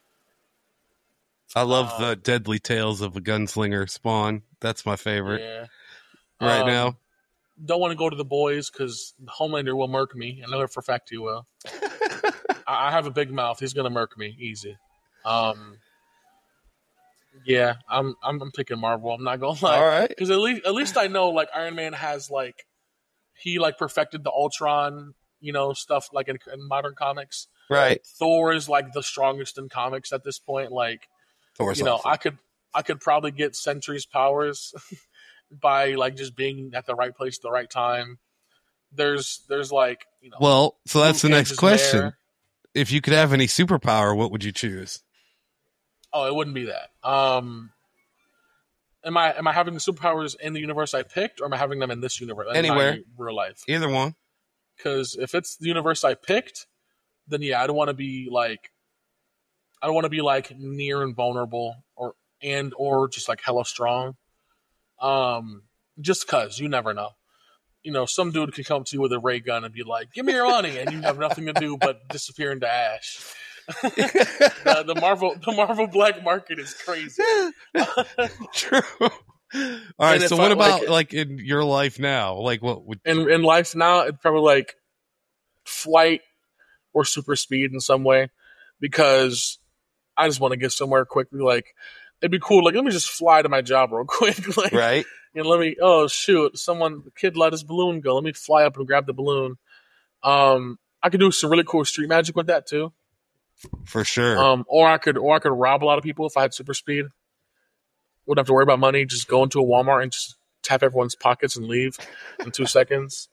Speaker 2: I love
Speaker 1: um,
Speaker 2: the Deadly Tales of a Gunslinger Spawn. That's my favorite
Speaker 1: Yeah.
Speaker 2: right
Speaker 1: Um,
Speaker 2: now.
Speaker 1: Don't want to go to the boys because Homelander will murk me. I know for a fact he will. I I have a big mouth. He's gonna murk me easy. Um, yeah, I'm I'm, I'm picking Marvel. I'm not gonna lie.
Speaker 2: All right.
Speaker 1: Because at least at least I know like Iron Man has like he like perfected the Ultron, you know, stuff like in, in modern comics.
Speaker 2: Right.
Speaker 1: Thor is like the strongest in comics at this point. Like,
Speaker 2: Thor's
Speaker 1: you know,
Speaker 2: awesome.
Speaker 1: I could I could probably get Sentry's powers by like just being at the right place at the right time. There's there's like you know.
Speaker 2: Well, so that's the
Speaker 1: Luke
Speaker 2: next
Speaker 1: Cage's
Speaker 2: question.
Speaker 1: there.
Speaker 2: If you could have any superpower, what would you choose?
Speaker 1: Oh, it wouldn't be that. Um, am I am I having the superpowers in the universe I picked, or am I having them in this universe? in
Speaker 2: Anywhere.
Speaker 1: my real life.
Speaker 2: Either one.
Speaker 1: Because if it's the universe I picked, then yeah, I don't want to be like, I don't want to be like near invulnerable or and or just like hella strong. Um, just cause you never know. You know, some dude could come to you with a ray gun and be like, "Give me your money," and you have nothing to do but disappear into ash. the, the Marvel, the Marvel black market is crazy.
Speaker 2: True. All right.
Speaker 1: And
Speaker 2: So
Speaker 1: if
Speaker 2: what
Speaker 1: I,
Speaker 2: about
Speaker 1: like-
Speaker 2: like in your life now? Like what would
Speaker 1: In in life now, it's probably like flight or super speed in some way, because I just want to get somewhere quickly. Like it'd be cool. Like let me just fly to my job real quick. Like,
Speaker 2: right?
Speaker 1: you know, let me. Oh shoot! Someone, the kid let his balloon go. Let me fly up and grab the balloon. Um, I could do some really cool street magic with that too.
Speaker 2: For sure.
Speaker 1: Um, or I could, or I could rob a lot of people if I had super speed. Wouldn't have to worry about money. Just go into a Walmart and just tap everyone's pockets and leave in two seconds.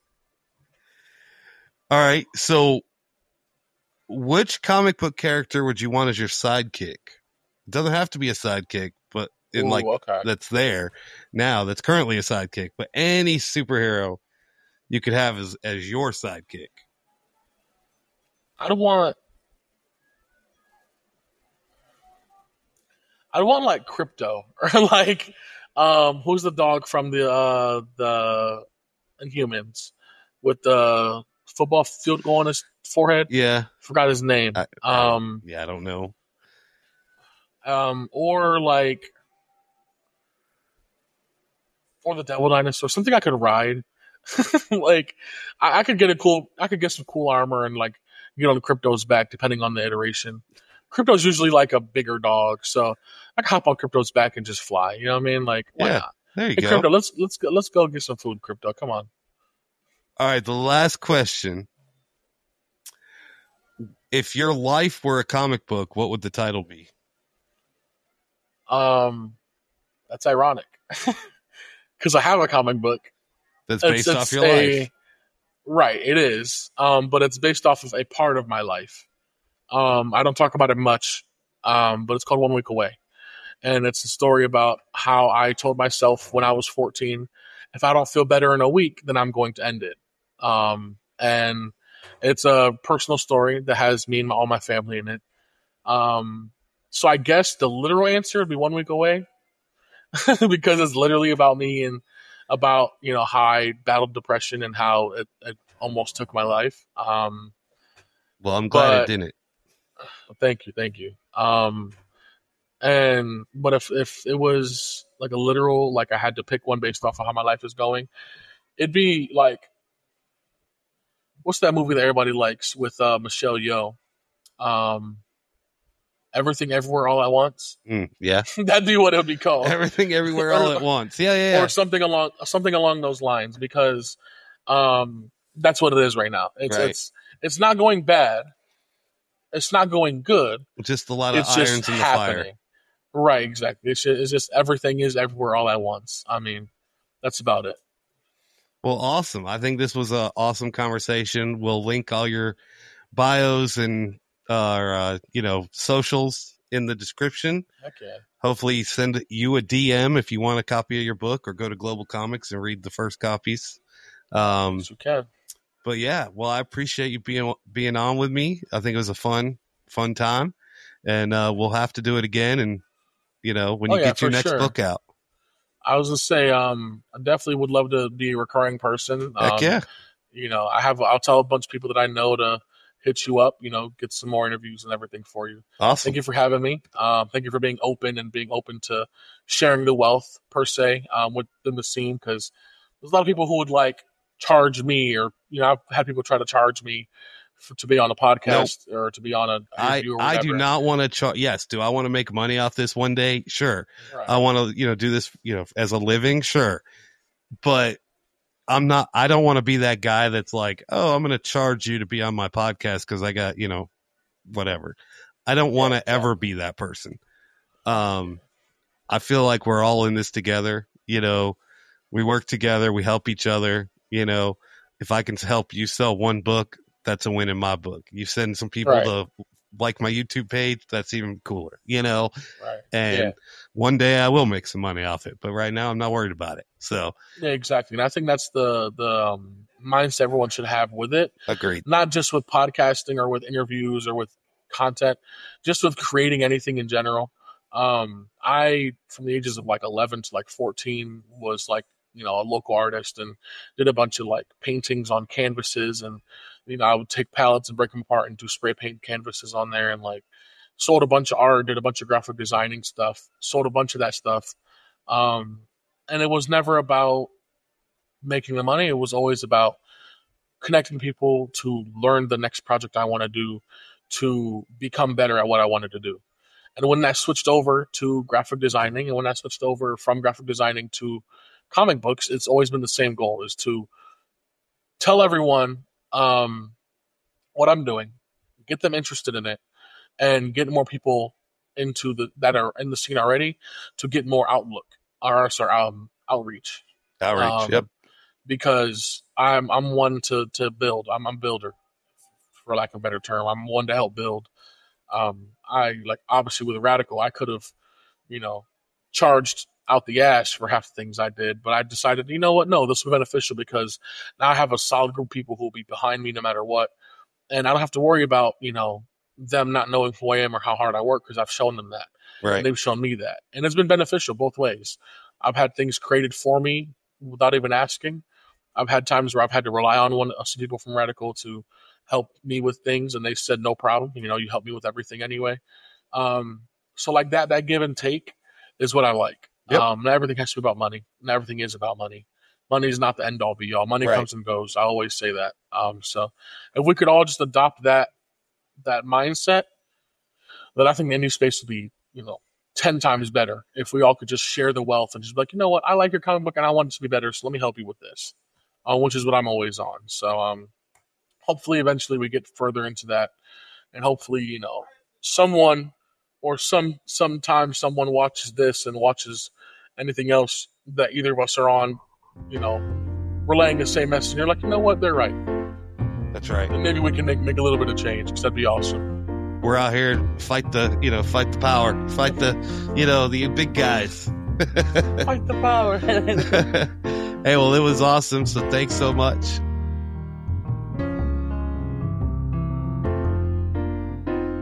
Speaker 2: All right. So which comic book character would you want as your sidekick? It doesn't have to be a sidekick, but in
Speaker 1: Ooh,
Speaker 2: like
Speaker 1: okay.
Speaker 2: that's there now, that's currently a sidekick, but any superhero you could have as, as your sidekick.
Speaker 1: I don't want. I want like Crypto or like um who's the dog from the uh the Inhumans with the football field goal on his forehead?
Speaker 2: Yeah.
Speaker 1: Forgot his name.
Speaker 2: I, I-
Speaker 1: Um
Speaker 2: yeah, I don't know.
Speaker 1: um or like or the Devil Dinosaur, something I could ride. Like I, I could get a cool I could get some cool armor and like get on Crypto's back depending on the iteration. Crypto's usually like a bigger dog, so I can hop on Crypto's back and just fly. You know what I mean? Like, why
Speaker 2: Yeah.
Speaker 1: not?
Speaker 2: There you
Speaker 1: Hey,
Speaker 2: go.
Speaker 1: Crypto, let's let's go let's go get some food, Crypto. Come on.
Speaker 2: All right, the last question. If your life were a comic book, what would the title be?
Speaker 1: Um, that's ironic because I have a comic book.
Speaker 2: That's
Speaker 1: It's-
Speaker 2: based
Speaker 1: it's
Speaker 2: off your
Speaker 1: a-
Speaker 2: life.
Speaker 1: Right, it is. Um, but it's based off of a part of my life. Um, I don't talk about it much. Um, but it's called One Week Away, and it's a story about how I told myself when I was fourteen, if I don't feel better in a week, then I'm going to end it. Um, and it's a personal story that has me and my, all my family in it. Um, so I guess the literal answer would be One Week Away, because it's literally about me and about, you know, how I battled depression and how it, it almost took my life. Um,
Speaker 2: Well, I'm glad it
Speaker 1: but-
Speaker 2: didn't.
Speaker 1: thank you, thank you. Um, and but if if it was like a literal, like I had to pick one based off of how my life is going, it'd be like, what's that movie that everybody likes with uh, Michelle Yeoh? Um, Everything, Everywhere, All at Once.
Speaker 2: Mm, yeah.
Speaker 1: That'd be what it would be called.
Speaker 2: Everything, everywhere, all at once. Yeah, yeah, yeah.
Speaker 1: Or something along something along those lines, because um, that's what it is right now. It's
Speaker 2: Right.
Speaker 1: it's it's not going bad. It's not going good.
Speaker 2: Just a lot of
Speaker 1: It's
Speaker 2: irons
Speaker 1: just
Speaker 2: in the
Speaker 1: happening.
Speaker 2: fire.
Speaker 1: Right, exactly. It's just, it's just everything is everywhere all at once. I mean, that's about it.
Speaker 2: Well, awesome. I think this was an awesome conversation. We'll link all your bios and uh, uh you know, socials in the description.
Speaker 1: Okay.
Speaker 2: Hopefully send you a D M if you want a copy of your book, or go to Global Comics and read the first copies. Um,
Speaker 1: Yes, you can.
Speaker 2: But yeah, well, I appreciate you being being on with me. I think it was a fun, fun time, and uh, we'll have to do it again. And you know, when
Speaker 1: Oh,
Speaker 2: you
Speaker 1: yeah,
Speaker 2: get your
Speaker 1: for
Speaker 2: next
Speaker 1: sure.
Speaker 2: book out,
Speaker 1: I was gonna say, um, I definitely would love to be a recurring person.
Speaker 2: heck
Speaker 1: Um,
Speaker 2: yeah,
Speaker 1: You know, I have. I'll tell a bunch of people that I know to hit you up. You know, get some more interviews and everything for you.
Speaker 2: awesome.
Speaker 1: Thank you for having me. Um, thank you for being open and being open to sharing the wealth per se um, within the scene, because there's a lot of people who would like charge me, or you know, I've had people try to charge me for, to be on a podcast nope. or to be on a
Speaker 2: I,
Speaker 1: interview or
Speaker 2: I
Speaker 1: whatever.
Speaker 2: do not want to charge. Yes, do I want to make money off this one day? Sure.
Speaker 1: Right.
Speaker 2: I want to, you know, do this, you know, as a living. Sure, but I'm not. I don't want to be that guy that's like, oh, I'm going to charge you to be on my podcast because I got, you know, whatever. I don't want to yeah, ever be that person. Um, I feel like we're all in this together. You know, we work together. We help each other. You know, if I can help you sell one book, that's a win in my book. You send some people
Speaker 1: right.
Speaker 2: to like my YouTube page, that's even cooler, you know?
Speaker 1: Right.
Speaker 2: And
Speaker 1: yeah.
Speaker 2: one day I will make some money off it, but right now I'm not worried about it. So
Speaker 1: yeah, exactly. And I think that's the, the um, mindset everyone should have with it.
Speaker 2: Agreed.
Speaker 1: Not just with podcasting or with interviews or with content, just with creating anything in general. Um, I, from the ages of like eleven to like fourteen, was like, you know, a local artist and did a bunch of like paintings on canvases, and you know, I would take pallets and break them apart and do spray paint canvases on there, and like sold a bunch of art, did a bunch of graphic designing stuff, sold a bunch of that stuff. Um, and it was never about making the money. It was always about connecting people to learn the next project I want to do, to become better at what I wanted to do. And when I switched over to graphic designing, and when I switched over from graphic designing to comic books, it's always been the same goal, is to tell everyone um, what I'm doing, get them interested in it, and get more people into the that are in the scene already to get more outlook or sorry, um, outreach.
Speaker 2: Outreach,
Speaker 1: um,
Speaker 2: yep.
Speaker 1: Because I'm I'm one to to build. I'm I'm a builder, for lack of a better term. I'm one to help build. Um, I like obviously with Radical, I could have, you know, charged out the ass for half the things I did, but I decided, you know what, no, this will be beneficial because now I have a solid group of people who will be behind me no matter what, and I don't have to worry about, you know, them not knowing who I am or how hard I work, because I've shown them that.
Speaker 2: Right.
Speaker 1: And they've shown me that, and it's been beneficial both ways. I've had things created for me without even asking. I've had times where I've had to rely on one of some people from Radical to help me with things, and they said no problem. You know, you help me with everything anyway. Um, so like that, that give and take is what I like. Yep. Um, not everything has to be about money. Not everything is about money. Money is not the end all be all. Money right. comes and goes. I always say that. Um, so if we could all just adopt that that mindset, then I think the indie space would be, you know, ten times better if we all could just share the wealth and just be like, you know what, I like your comic book and I want it to be better, so let me help you with this, uh, which is what I'm always on. So um, hopefully eventually we get further into that, and hopefully, you know, someone or some sometime someone watches this and watches anything else that either of us are on, you know, relaying the same message. And you're like, you know what, they're right.
Speaker 2: That's right.
Speaker 1: And maybe we can make, make a little bit of change, because that'd be awesome.
Speaker 2: We're out here fight the, you know, fight the power, fight the, you know, the big guys.
Speaker 1: Fight the power.
Speaker 2: Hey, well, it was awesome. So thanks so much.